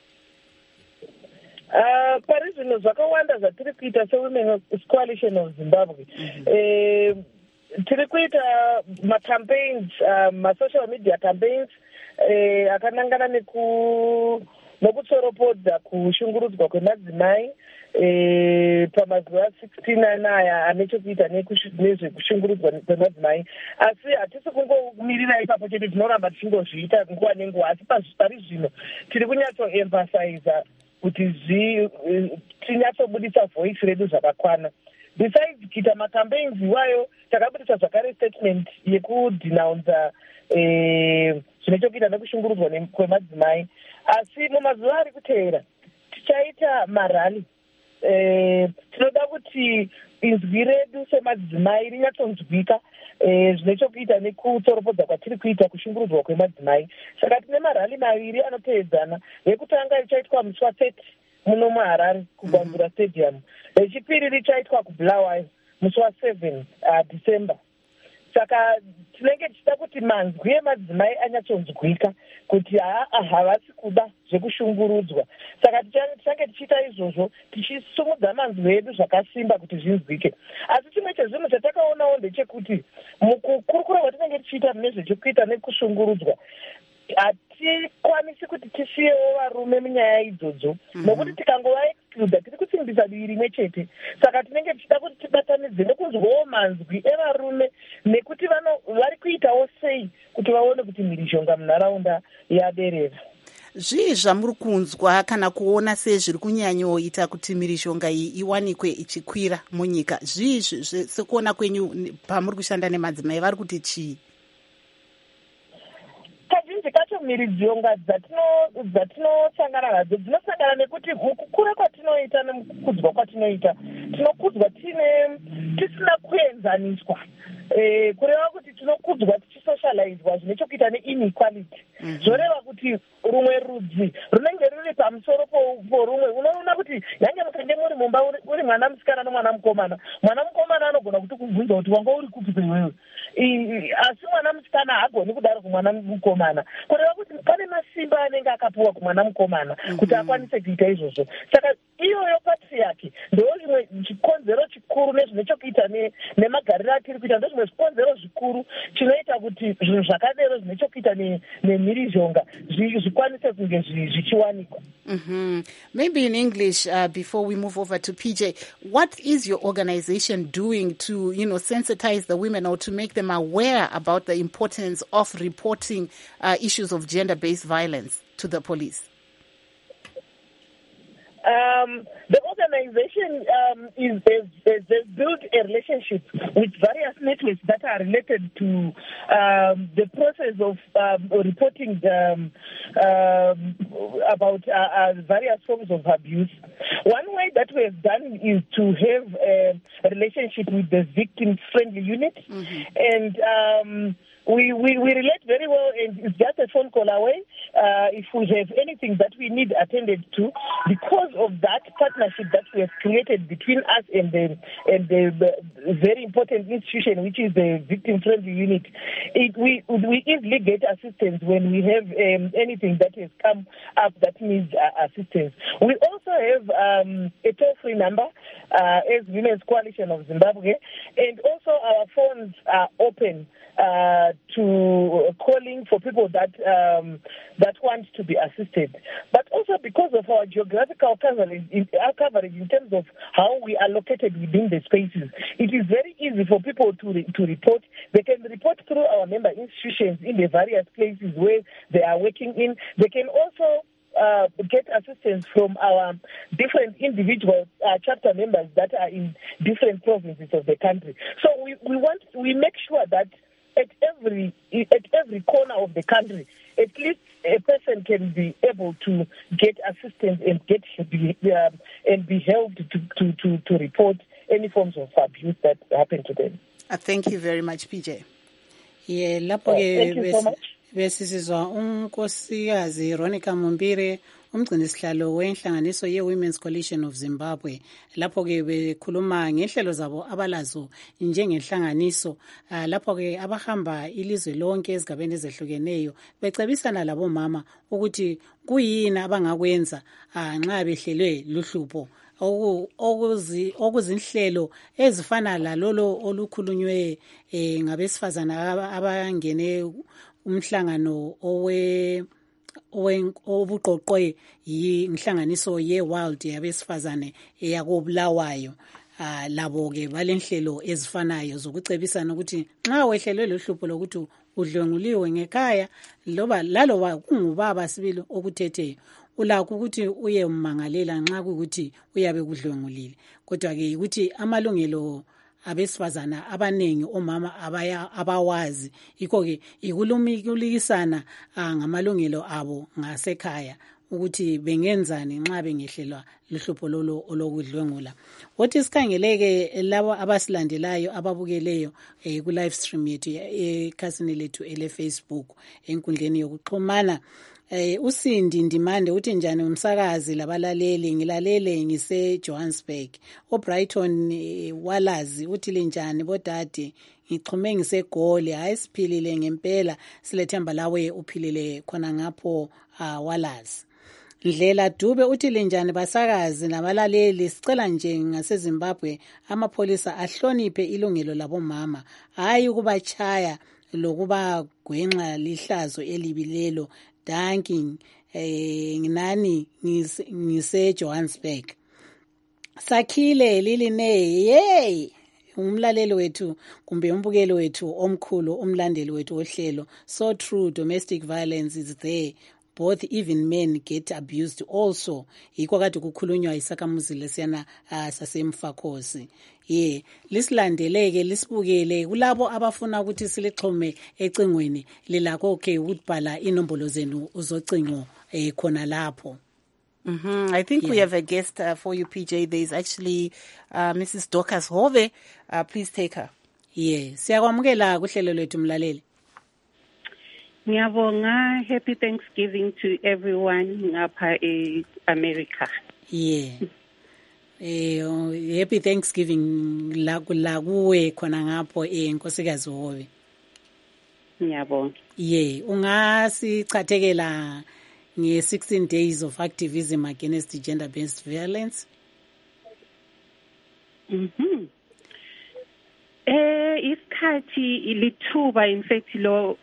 Pari zvino zvakawanda zvatiri kuita se-Women's Coalition of Zimbabwe. Tiri kuita ma-campaigns, ma-social media campaigns akanangana nekutsoropodza kushungurudzwa kwemadzimai pamazuva 16 aya ane chokuita nezvekushungurudzwa kwemadzimai. Asi hatisi kungomirira ipapo chete, tinoramba tichingozviita nguva nenguva, asi pari zvino tiri kunyatsoemphasiza kuti tinyatsobudisa voice redu zvakakwana. Besides kuita macampaigns iwayo, takabudisa zvakare statement yekudhinaunza zvine chokuita nekushungurudzwa kwemadzimai. Asi mumazuva ari kuteera tichaita marali. Tinoda kuti inzwi redu semadzimai rinyatsonzwika zvine chokuita nekutsoropodza kwatiri kuita kushungurudzwa kwemadzimai. Saka tine marali maviri anoteedzana. Yekutanga richaitwa musi wa30 muno muHarare kuGwambura Stadium. Rechipiri richaitwa kuBulawayo musi wa7 December. saka tinenge tichida kuti manzwi emadzimai anyatsonzwika kuti havasi kuda zvekushungurudzwa. Saka tichange tichiita izvozvo tichisumudza manzwi edu zvakasimba kuti zvinzwike. Asi chimwe chezvinhu chatakaonawo ndechekuti mukukurukura kwatinenge tichiita mune zvechekuita nekushungurudzwa hatikwanisi kuti tisiyewo varume munyaya idzodzo nokuti tikangovaexcluda tiri kusimbisa divi rimwe chete. Saka tinenge tichida kuti tibatanidze nekunzwawo manzwi evarume nekuti vari kuitawo sei kuti vaone kuti mhirizhonga munharaunda yaderera. Zvii zvamuri kunzwa kana kuona sezviri kunyanyoita kuti mhirizhonga iyi iwanikwe ichikwira munyika? Zvii sekuona kwenyu pamuri kushanda nemadzimai vari kuti chii? Kazhinji kacho mhirizhonga dzatinosangana nadzo dzinosangana nekuti mukukura kwatinoita nemukukudzwa kwatinoita tinokudzwa tisina kuenzaniswa. Kureva kuti tinokudzwa tichisocializwa zvine chokuita neinequality. Zvoreva kuti rumwe rudzi runenge ruri pamusoro porumwe. Unoona kuti yange mukange muri mumba uri mwana musikana nomwana mukomana, mwana mukomana anogona kuti kubvunza kuti wanga uri kupi kwewewe, asi mwana musikana haagoni kudaro kumwana mukomana. Kureva kuti pane masimba anenge akapuwa kumwana mukomana kuti akwanise kuita izvozvo. Saka iyoyo patriarchy ndo zvimwe chikonzero chikuru nezvine chokuita nemagariro atiri kuita, ndo zvimwe zvikonzero zvikuru chinoita kuti zvinhu zvakadero zvine chokuita nemhirizhonga zvikwanise kunge zvichiwanikwa. Maybe in English, before we move over to PJ, what is your organization doing to, sensitize the women or to make them aware about the importance of reporting issues of gender-based violence to the police? The organization has built a relationship with various networks that are related to the process of reporting about various forms of abuse. One way that we have done is to have a relationship with the victim-friendly unit, and we relate very well, and it's just a phone call away if we have anything that we need attended to. Because of that partnership that we have created between us and the very important institution, which is the victim-friendly unit, we easily get assistance when we have anything that has come up that needs assistance. We also have a toll-free number as Women's Coalition of Zimbabwe, and also our phones are open to calling for people that want to be assisted. But also because of our geographical coverage in terms of how we are located within the spaces, it is very easy for people to report. They can report through our member institutions in the various places where they are working in. They can also get assistance from our different individual chapter members that are in different provinces of the country. So we make sure that at every corner of the country, at least a person can be able to get assistance and be helped to report any forms of abuse that happen to them. Thank you very much, PJ. Thank you so much. Besizizwa unkosikazi Veronica Mumbire umgcinisihlalo wenhlanganiso ye-Women's Coalition of Zimbabwe. Lapho-ke bekhuluma ngehlelo zabo abalazo njengenhlanganiso, lapho-ke abahamba ilizwe lonke ezigabeni ezehlukeneyo becebisana labomama ukuthi kuyini abangakwenza nxa behlelwe luhlupho, okuzinhlelo ezifana lalolo olukhulunywe ngabesifazana abangene umhlangano obuqoqwe yinhlanganiso ye-World yabesifazane eyakobulawayo. Labo-ke balenhlelo ezifanayo zokucebisana ukuthi nxa wehlelwe lohlupho lokuthi udlwenguliwe ngekhaya laloba kungubaba sibili okuthetheyo, ulakho ukuthi uye umangalela nxa kuyikuthi uyabe kudlwengulile. Kodwa-ke ukuthi amalungelo abesifazana abanengi omama abawazi, yikho-ke ikulumisana ngamalungelo abo ngasekhaya ukuthi bengenzani nxa bengehlelwa luhlupho lolo olokudlwengula. Wothi sikhangeleke labo abasilandelayo ababukeleyo ku live stream yethu ekhasini lethu ele Facebook enkundleni yokuxhumana. uSindi Ndimande uthi njani umsakazi labalaleli, ngilalele ngise Johannesburg. Brighton Walazi uthi linjani bodade, ngixhume ngisegoli, hayi siphilile ngempela, silethemba lawe uphilile khona ngapho Walazi. Ndlela Dube uthi linjani basakazi nabalaleli, sicela nje ngaseZimbabwe amapholisa ahloniphe ilungelo labomama, hayi ukubachaya lokuba gwenxa lihlazo elibilelo. Danking nginani ngise Johannesburg. Sakhile Liline, yey umlaleli wethu kumbe umbukeli wethu omkhulu, umlandeli wethu ohlelo. So true, domestic violence is there, both even men get abused also. Yikho kade kukhulunywa isakamuzi lesiyana sasemfakhosi. Lisilandeleke lisibukele kulabo abafuna ukuthi silixhume ecingweni lilakho ukubhala inombolo zenu uzocingo khona lapho. I think we have a guest for you, PJ. There is actually Mrs. Dorcas Hove. Please take her. Siyakwamukela kuhlelo lwethu mlaleli. Ngiyabonga, happy Thanksgiving to everyone ngapha America. Happy Thanksgiving la kuwe khona ngapho Nkosikazi Hove. Ngiyabonga. Ungasichathekela nge-16 days of activism against gender-based violence? Isikhathi lithuba in fact lo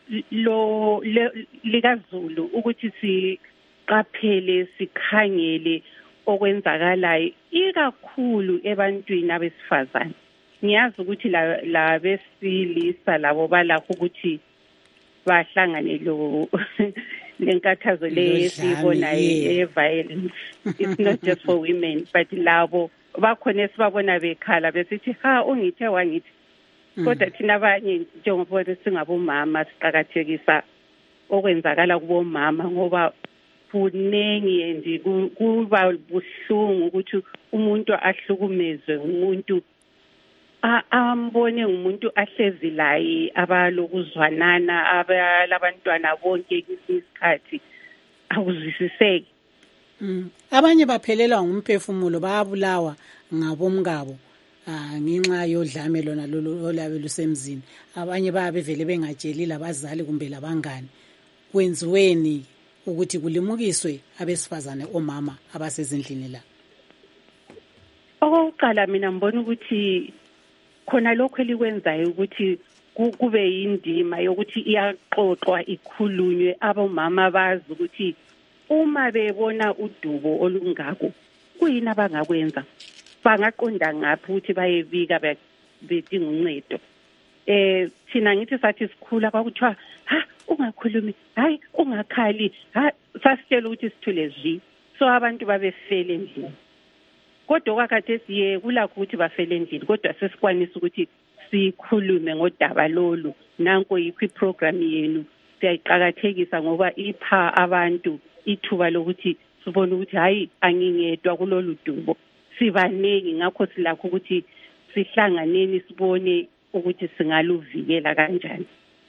likaZulu ukuthi siqaphele sikhangele okwenzakalayo ikakhulu ebantwini abesifazane. Ngiyazi ukuthi la besilisa labo balakho ukuthi bahlangane lenkathazo lesibonayo violence. It's not just for women, but labo bakhona esibabona bekhala besithi ungithe wangithi. Kodwa thina abanye njengoba singabomama siqakathekisa okwenzakala kubomama ngoba kunengi and kuba buhlungu ukuthi umuntu ahlukumezwe umuntu ambone umuntu ahlezi laye abalokuzwanana abalabantwana bonke isikhathi akuzwisiseki. Abanye baphelelwa ngumphefumulo bayabulawa ngabomngabo ngenxa yodlame lona lolu olabe lusemzini. Abanye bayabevele bengatsheli labazali kumbe labangani. Kwenziweni ukuthi kulimukiswe abesifazane omama abasezindlini la? Okokuqala mina ngibona ukuthi khona lokho elikwenzayo ukuthi kube yindima yokuthi iyaxoxwa ikhulunywe, abomama bazi ukuthi uma bebona udubo olungako kuyini abangakwenza, bangaqonda ngaphi ukuthi bayebika bedinga uncedo. Thina ngithi sathi sikhula kwakuthiwa ungakhulumi, hayi ungakhali, sasitshela ukuthi sithule zwi, so abantu babefele endlini. Kodwa kwakhathesi kulakho ukuthi bafele endlini, kodwa sesikwanisa ukuthi sikhulume ngodaba lolu. Nanko yikho iprogram yenu siyayiqakathekisa ngoba ipha abantu ithuba lokuthi sibone ukuthi hayi angingedwa kulolu dubo, sibaneki ngakho silakho ukuthi sihlanganeni sibone ukuthi singaluvikela kanjani.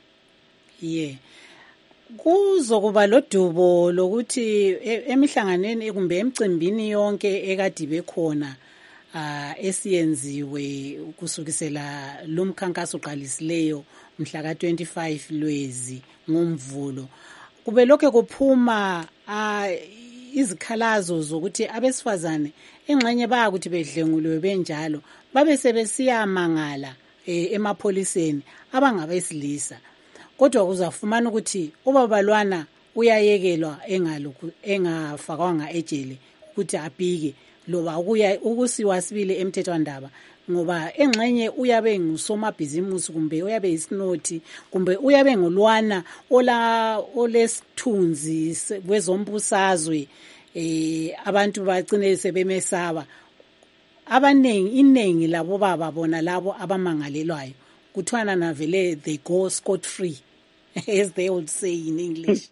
Kuzokuba lodubo lokuthi emihlanganweni kumbe emcimbini yonke ekadibe khona esiyenziwe kusukisela lo mkhankaso uqalisileyo mhla ka-25 Lwezi ngoMvulo, kube lokho kuphuma izikhalazo zokuthi abesifazane engxenye bayakuthi bedlenguliwe benjalo babe sebesiyamangala emapholiseni abangabesilisa. Kodwa uzafumana ukuthi ubabalwana uyayekelwa engafakwanga ejele ukuthi abhike loba ukusiwa sibili emthethwandaba ngoba engxenye uyabe ngusomabhizimusi kumbe uyabe isinothi kumbe uyabe ngolwana olesithunzi kwezombusazwe. Abantu bagcine sebemesaba. Iningi labo baba bona labo abamangalelwayo kuthiwana navele they go scot free as they would say in English.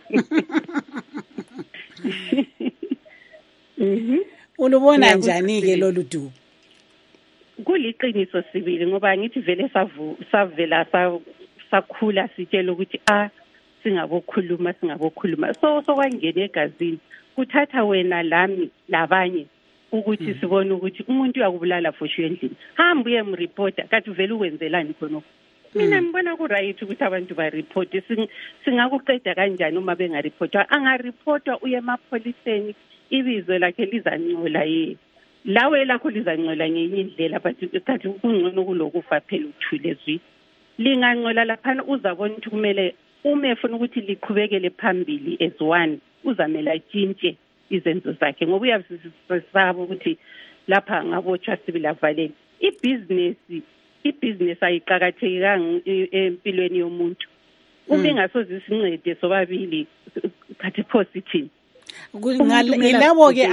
Ulubona njani ke lolu dubo? Kuliqiniso sibili ngoba ngithi vele savela sakhula sitshela ukuthi singabokhuluma so kwangena egazini kuthatha wena lami labanye ukuthi sibone ukuthi umuntu uyakubulala for sure endlini hamba uyemreporta kathi uvele ukwenzelani khonokho mina ngibona ku right ukuthi abantu ba report singakuqeda kanjani uma bengareport angareport uye emapholiseni ibizo lakhe lizancola lawe lakho lizancola ngenye indlela but kathi kungcono kulokufa phela uthule zwi lingancola lapha uzabona ukuthi kumele uma efuna ukuthi liqhubekele phambili as one uzamela atshintshe izenzo zakhe ngoba uyabusisaba ukuthi lapha ngabotshwa sibila valeni ibusiness ayiqakathekanga empilweni yomuntu uma ingasoze isincede sobabili kathi positive ngilabo ke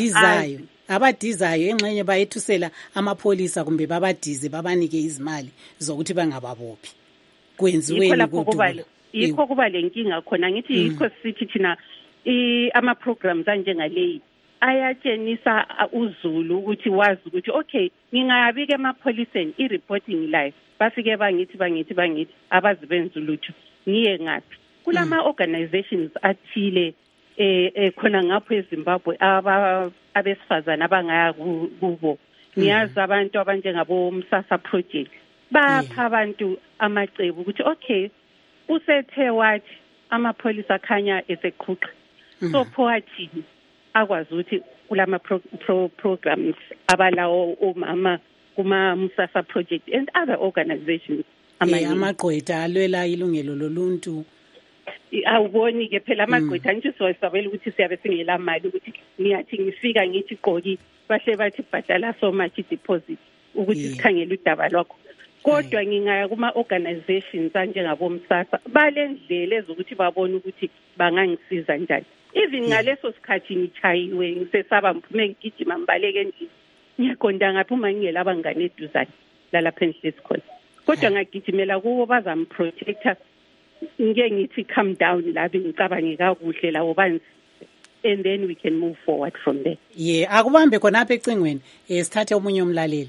abadizayo engxenye bayethusela amapholisa kumbe babadize babanike izimali zokuthi bangababophi kwenziweni kodwa yikho kuba lenkinga khona ngithi yikho sithi thina ama programs anjengaleyi ayatshenisa uzulu ukuthi wazi ukuthi okay ngingayabika emapholiseni i-reporting live bafike bangithi abazi benza ulutho ngiye ngaphi kulama organizations athile khona ngapho eZimbabwe abesifazana abangaya kubo ngiyazi abantu abanjengabo Msasa project bapha abantu amacebo ukuthi okay usethe wathi amapholisa khanya eseqhuqa so phowathi akwazi ukuthi kulama programs abalawo omama kuma Msasa project and other organizations amagqwetha alwela ilungelo loluntu awuboni ke phela amagqwetha nje siwasabela ukuthi siyabe singela mali ukuthi ngiyathi ngifika ngithi gqoki bahle bathi bhadala so much deposit ukuthi sikhangele udaba lwakho kodwa ngingaya kuma organizations anjengabo Msasa balendlela ezokuthi babone ukuthi bangangisiza njani even ngaleso sikhathi ngichayiwe ngisesaba mphume ngigijima mbaleke endlini ngiyaqonda ngaphi uma ngingela abangane eduzane lalapha endlini esikhona kodwa ngagijimela kuwo bazamprotector ngeke ngithi calm down labe ngicabange kakuhle lawo banzi and then we can move forward from there akubambe khona apha ecingweni sithathe omunye umlaleli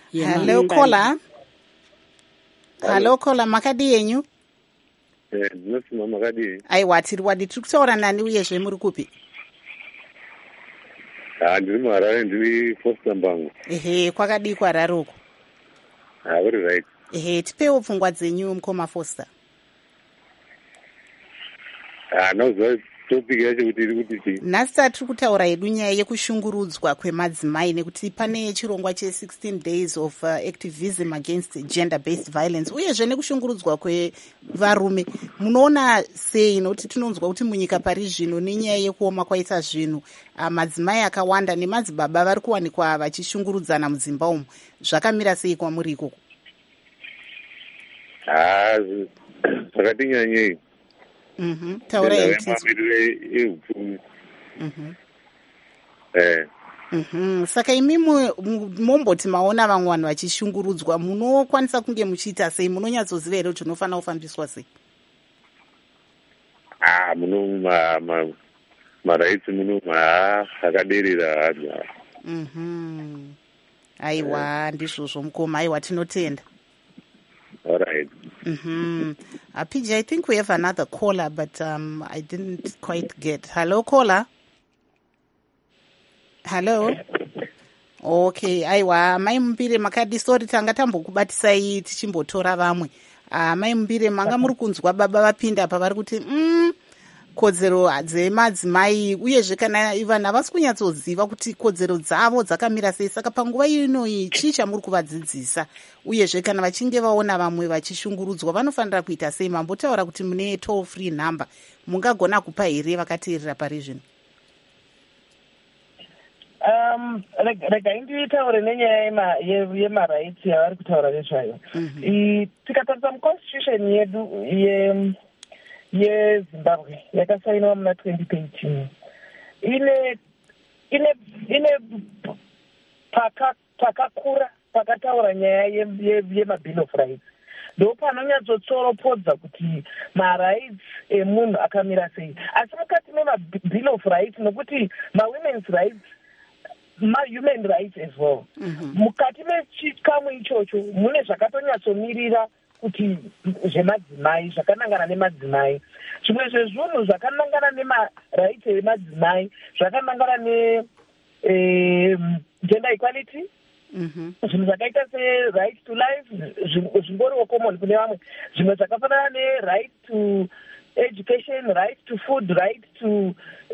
Hello caller makadi yenyu Nosima makadi aiwati tiri kutaura nani uyezve muri kupi ndiri muHarare ndiri Foster Mbango kwakadii kuHarare uko very right tipewo pfungwa dzenyu mukoma Foster nauziva topic yacho kuti iri kuti nhasi tiri kutaura yedu nyaya yekushungurudzwa kwemadzimai nekuti pane chirongwa che16 days of activism against gender based violence uyezve nekushungurudzwa kwevarume munoona sei nokuti tinonzwa kuti munyika pari zvino nenyaya yekuoma kwaita zvinhu madzimai akawanda nemadzibaba vari kuwanikwa vachishungurudzana mudzimba umu zvakamira sei kwamuri ikoko zvakati nyanyei taurai saka imi momboti maona vamwe vanhu vachishungurudzwa munokwanisa kunge muchiita sei munonyatsoziva here kuti unofanira kufambiswa sei muno maraitsi muno akaderera aiwa ndizvozvo mukoma aiwa tinotenda all right PJ, I think we have another caller, but I didn't quite get. Hello, caller. Hello. Okay, aiwa mai mumbire makadi story tanga tambokubatisai tichimbotora vamwe. Mai mumbire manga muri kunzwa baba vapinda apa vari kuti kodzero dzemadzimai uyezve kana vanhu havasi kunyatsoziva kuti kodzero dzavo dzakamira sei saka panguva inoyi chii chamuri kuvadzidzisa uyezve kana vachinge vaona vamwe vachishungurudzwa vanofanira kuita sei mambotaura kuti mune toll free number mungagona kupa here vakateerera pari zvino regai nditaure nenyaya yemarights yavari kutaura nezvayo tikatarisa muconstitution yedu yeZimbabwe yakasainiwa muna 2013 ine pakakura pakataura nyaya yemabill of rights ndo panonyatsotoropodza kuti marights emunhu akamira sei asi mukati memabill of rights nokuti mawomen's rights mahuman rights as well mukati mechikamu ichocho mune zvakatonyatsomirira kuti zvemadzimai zvakanangana nemadzimai zvimwe zvezvinhu zvakanangana nemarights emadzimai zvakanangana gender equality, zvinhu zvakaita se-right to life zvingoriwo common kune vamwe, zvimwe zvakafanana ne-right to education, right to food, right to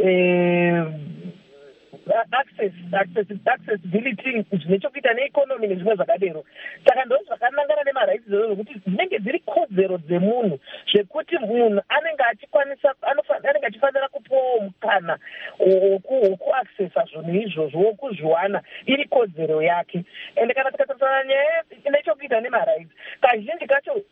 accessibility, zvine chokuita neeconomy nezvimwe zvakadero. Saka ndo zvakanangana nemarights zvokuti dzinenge dziri kodzero dzemunhu zvekuti munhu anenge achifanira kupiwawo mukana wokuaccessa zvinhu izvozvo wokuzviwana iri kodzero yake. Ende kana tikatarisana nyaya nechokuita nemarights, kazhinji kacho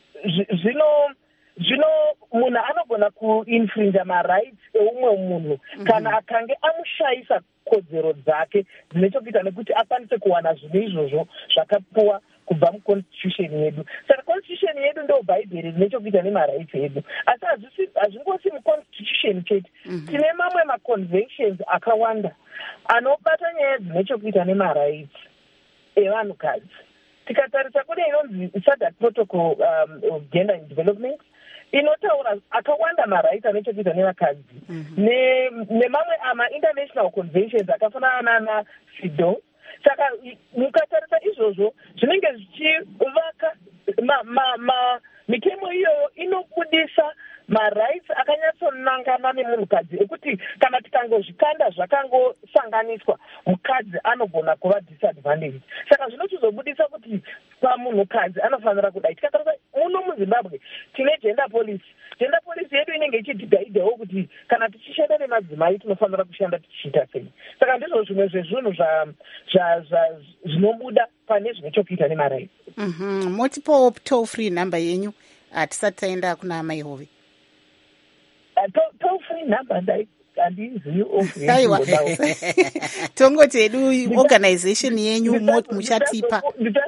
zvino munhu anogona kuinfrinja marights eumwe munhu kana akange amushayisa kodzero dzake dzine chokuita nekuti akwanise kuwana zvinhu izvozvo zvakapuwa kubva muconstitution yedu. Saka constitution yedu ndo bhaibheri rine chokuita nemarights edu, asi hazvingosi muconstitution chete. Tine mamwe maconventions akawanda anobata nyaya dzine chokuita nemarights evanhukadzi. Tikatarisa kune inonzi SADC protocol of gender and development inotaura akawanda marights anochokuita nevakadzi nemamwe international conventions akafanana naCEDAW. Saka mukatarisa izvozvo zvinenge zvichivaka mitemo iyoyo inobudisa marights akanyatsonangana nemunhukadzi ekuti kana tikangozvikanda zvakangosanganiswa mukadzi anogona kuva disadvantage. Saka zvinochizobudisa kuti pamunhukadzi anofanira kudai. Tikatarisa muno muZimbabwe tine gender policy yedu inenge ichitigaidhawo kuti kana tichishanda nemadzimai tinofanira kushanda tichiita sei. Saka ndizvo zvimwe zvezvinhu zvinobuda pane zvine chokuita nemarights. Motipo toll free number yenyu tisati taenda kuna Maihove. Toll free number aiwa tongoti hedu organization yenyu muchatipa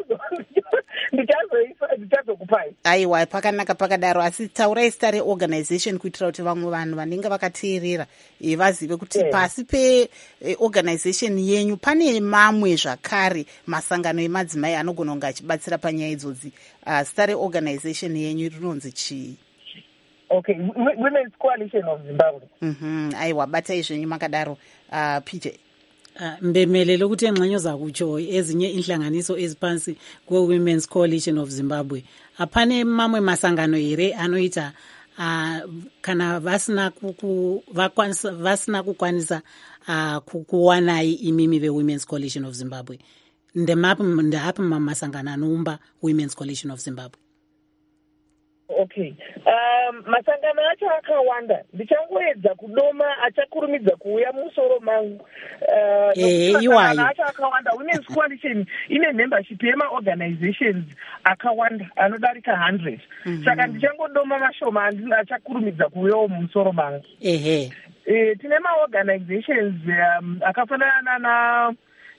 ndichazokupai. Aiwa, pakanaka pakadaro, asi taurai zita reorganization kuitira kuti vamwe vanhu vanenge vakateerera vazive kuti pasi peorganization yenyu pane mamwe zvakare masangano emadzimai anogona kunge achibatsira panyaya idzodzi. Zita reorganization yenyu rinonzi chii? Okay, Women's Coalition of Zimbabwe. Aiwa, batai zvenyu makadaro. PJ mbemelelo kuti engxenyo zakutsho ezinye inhlanganiso eziphansi kwe-Women's Coalition of Zimbabwe apane mamwe masangano here anoita kana vasina kukwanisa kuwanai imimi ve-Women's Coalition of Zimbabwe? Ndehapi masangano anoumba Women's Coalition of Zimbabwe? Okay, masangano acho akawanda. Ndichangoedza kudoma achakurumidza kuuya musoro mangu. Masangano acho akawanda. Women's Coalition ine membership yema-organizations akawanda anodarika 100. Saka ndichangodoma mashoma achakurumidza kuuyawo musoro mangu. Tine ma-organizations akafanana na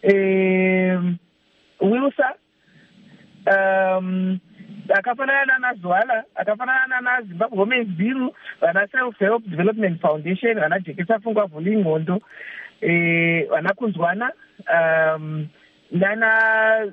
WILSA, akafanana naZwala, akafanana naZimbabwe Women's Bureau, vana Self-Help Development Foundation, vana Jekesa Fungwa Vhuli Ng'ondo, vana Kunzwana, nana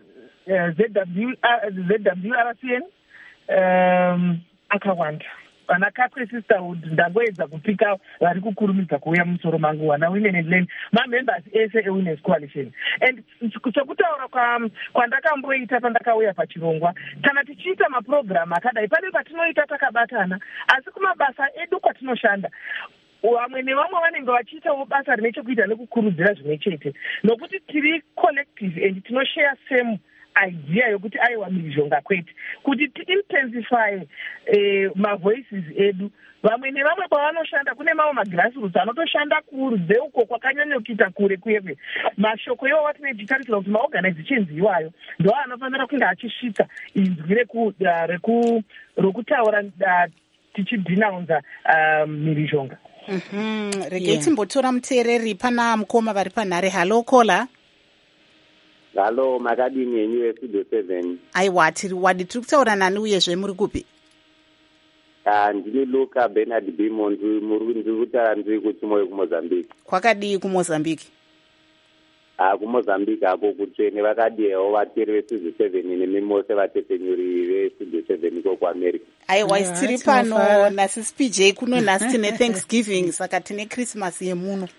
ZWRCN, akawanda. Vana Capri Sisterhood ndangoedza kupika vari kukurumidza kuuya musoro mangu, vana Women and Land, ma-members ese e-Women's Coalition. And chokutaura kwandakamboita pandakauya pachirongwa, kana tichiita maprogramu akadai pane patinoita takabatana, asi kumabasa edu kwatinoshanda vamwe nevamwe vanenge vachiitawo basa rine chekuita nekukurudzira zvimwe chete, nokuti tiri collective and tinoshare same idea yokuti aiwa mhirizhonga kwete, kuti tiintensify mavoices edu. Vamwe nevamwe pavanoshanda kune mamwe magrassroots anotoshanda kunze uko kwakanyanyokita kure kweve. Mashoko iwo watinejitarisira kuti maorganizations iwayo ndo anofanira kunge achisvika inzwi rokutaura tichidhinaunza mhirizhonga. Regei timbotora muteereri, pana mukoma vari panhare. Halo kola. Halo, makadini yenyu estudio 7. Aiwa, wadi tiri kutaura nani uyezve muri kupi? Ndini Luka Bernard Bimondu, ndiri kutaura ndiri kuchimoyo kuMozambique. Kwakadii kuMozambique? kumozambique ako kutsvene vakadiyawo vateri veSizwe 7 nemimose vatepenyuri veSizwe 7 iko kuamerica. Aiwa, tiri pano nasisi PJ kuno nhasi tine Thanksgiving saka tine Christmas yemuno.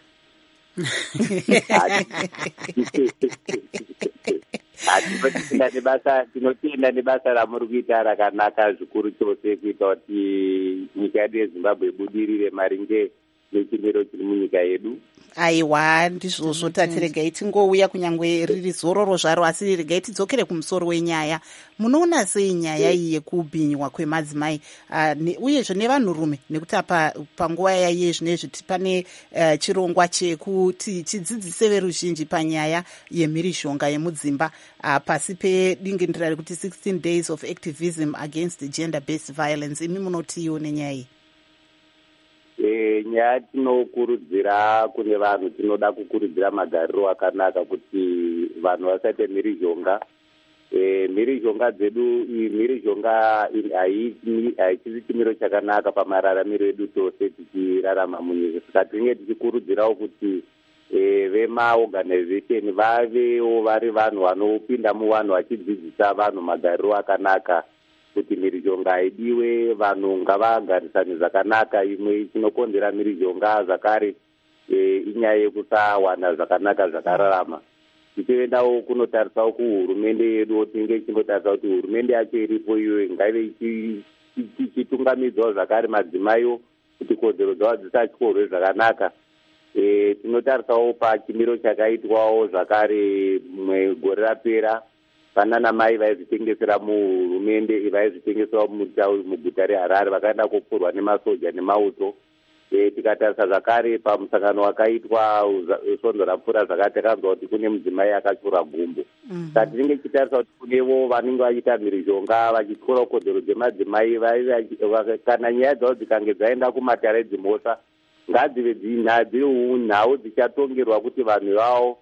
Tinotenda nebasa ramuri kuita rakanaka zvikuru chose kuita kuti nyika yedu yeZimbabwe ibudirire maringe nechimiro chiri munyika yedu. Aiwa, ndizvozvo tatiregai tingouya kunyangwe riri zororo zvaro, asi regai tidzokere kumusoro wenyaya. Munoona sei nyaya iyi yekubhinywa kwemadzimai uyezve nevanhurume, nekuti panguva yezvinezvi pane chirongwa chekuti chidzidzise veruzhinji panyaya yemhirizhonga yemudzimba pasi pedingindira rekuti 16 days of activism against gender based violence. Imi munotiwo nenyaya iyi? Nyaya tinokurudzira kune vanhu, tinoda kukurudzira magariro akanaka kuti vanhu vasaite mhirizhonga. Mhirizhonga dzedu, mhirizhonga haichisi chimiro chakanaka pamararamiro edu tose tichirarama munyika. Saka tinenge tichikurudzirawo kuti vemaorganization vavewo vari vanhu vanopinda muvanhu vachidzidzisa vanhu magariro akanaka, kuti mhirizhonga haidiwe, vanhu ngavagarisane zvakanaka. Imwe chinokonzera mhirizhonga zvakare inyaya yekusawana zvakanaka zvakararama. Tichiendawo kunotarisawo kuhurumende yedu, tinge chingotarisa kuti hurumende yacho iripo iyoyo ngaive ichitungamidzwawo zvakare madzimaiwo kuti kodzero dzavo dzisatyorwe zvakanaka. Tinotarisawo pachimiro chakaitwawo zvakare gore rapera, vanana mai vaizvitengesera muhurumende, vaizvitengesera muguta reHarare, vakaenda kupfurwa nemasoja nemauto. Tikatarisa zvakare pamusangano wakaitwa svondo rapfuura zvakare, takanzwa kuti kune mudzimai akachura gumbo. Saka tinenge tichitarisa kuti kunevo vanenge vachiita mhirizhonga vachityora kodzero dzemadzimai, kana nyaya dzavo dzikange dzaenda kumatare dzimhosva, ngadzive nhau dzichatongerwa kuti vanhu vavo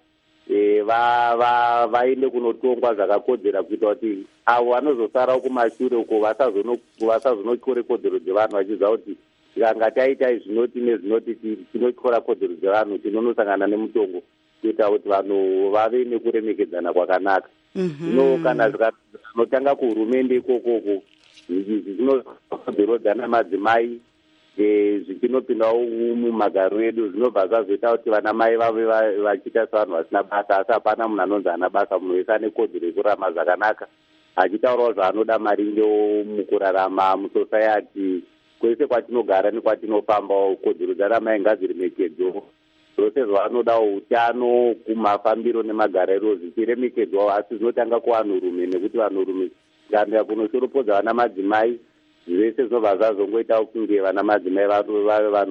vaende kunotongwa zvakakodzera, kuita kuti avo vanozosarawo kumashure uko vasazonotyore kodzero dzevanhu, vachiziva kuti tikanga taita zvinoti nezvinoti tinotyora kodzero dzevanhu tinonosangana nemutongo, kuita kuti vanhu vave nekuremekedzana kwakanaka. Zvino kana zvinotanga kuhurumende ikokoko, zvinozodzana madzimai zvichinopindawo mumagariro edu, zvinobva zvazoita kuti vana mai vave vachiita sevanhu vasina basa, asi hapana munhu anonzi ana basa. Munhu wese ane kodzero yekurarama zvakanaka, achitaurawo zvaanoda maringewo mukurarama musosayati, kwese kwatinogara nekwatinofambawo. Kodzero dzana mai ngadziremekedzwawo, zvose zvavanodawo, utano, kumafambiro nemagariro zvichiremekedzwawo, asi zvinotanga kuvanhurume, nekuti vanhurume tikaenda kunoshoropodza vana madzimai, zvese zvinobva zvazongoita kunge vana madzimai vave vanhu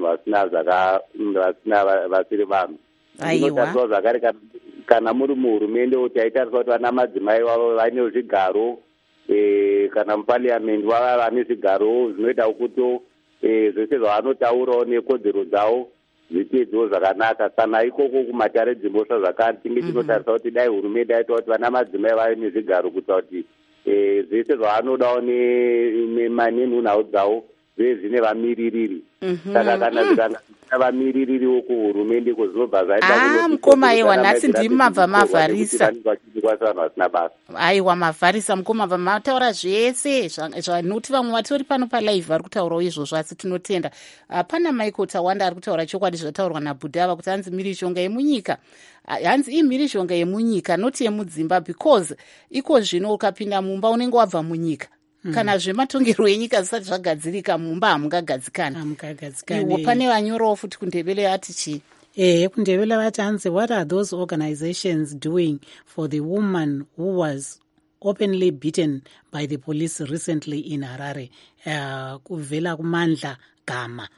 vasiri vanhu. Zvinotariswa zvakare kana muri muhurumende, taitariswa kuti vana madzimai vane zvigaro, kana mupariamendi vava vane zvigaro, zvinoita kuti zvese zvavanotaurawo nekodzero dzavo zviteedzwo zvakanaka. Kana ikoko kumatare dzimhosva zvakare, tinge tinotarisa kuti dai hurumende aita kuti vana madzimai vave nezvigaro, kuita kuti zvese zvavanodawo nenhunhau dzavo zvive zvine vamiririri. Saka kana zvikanga vamiriririwo kuhurumende ko, zvinobva zvaita mukoma aiwa, nhasi ndimi mabva mavharisa. Aiwa, mavharisa mukoma, mabva mataura zvese zvanoti vamwe vatori pano palive vari kutaurawo izvozvo, asi tinotenda pana Michael Tawanda ari kutaura chokwadi zvataurwa naBhudhava kuti hanzi mhirizhonga yemunyika, hanzi imhirizhonga yemunyika, noti yemudzimba, because iko zvino ukapinda mumba unenge wabva munyika. Kana zvematongerwo enyika zvisati zvagadzirika, mumba hamungagadzikana. Iwo pane vanyorawo futi kuNdebele ati chii? kuNdebele vati hanzi, what are those organizations doing for the woman who was openly beaten by the police recently in Harare? Kuvela kumandla Gama.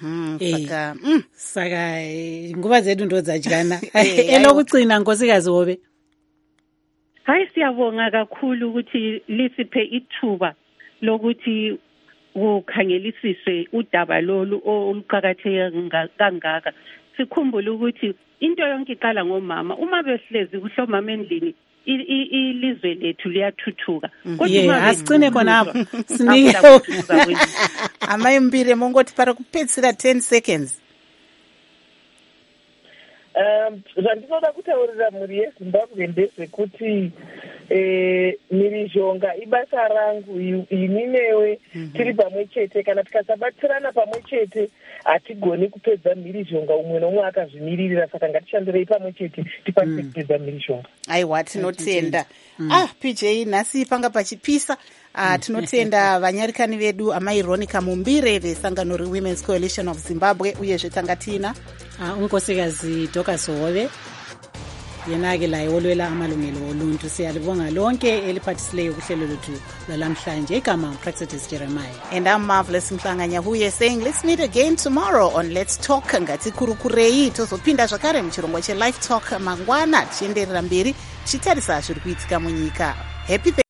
Saka nguva zedu ndo dzadyana. Elokugcina nkosikazi Hobe. Hayi, siyabonga kakhulu ukuthi lisiphe ithuba lokuthi kukhangelisiswe udaba lolu oluqhakatheke kangaka. Sikhumbule ukuthi into yonke iqala ngomama. Uma behlezi kuhlomama endlini, ilizwe lethu liyathuthuka. Kodwa asicine khonapho sinike amayimbire mongoti para kupedzisira 10 seconds. zvandinoda kutaurira mhuri yezimbabwe ndezvekuti mhirizhonga ibasa rangu, ini newe tiri pamwe chete. Kana tikasabatsirana pamwe chete hatigoni kupedza mhirizhonga, umwe nomwe akazvimiririra. Saka ngatishandirei pamwe chete tikwanise kupedza mhirizhonga. Aiwa, tinotenda. PJ, nhasi panga pachipisa. Tinotenda vanyarikani vedu amai Ronica Mumbire vesangano reWomen's Coalition of Zimbabwe, uyezve tanga tina unkosikazi Dorcas Hove yena-ke laye olwela amalungelo oluntu. Siyalibonga lonke eliphathisileyo kuhlelo lwethu lwalamhlanje. Igama Praxedes Jeremiah. And I'm Marvelous Mhlanga-Nyahuye saying let's meet again tomorrow on Let's Talk. Ngati kurukurei tozopinda zvakare muchirongwa cheLife Talk mangwana tichienderera mberi tichitarisa zviri kuitika munyika. Happy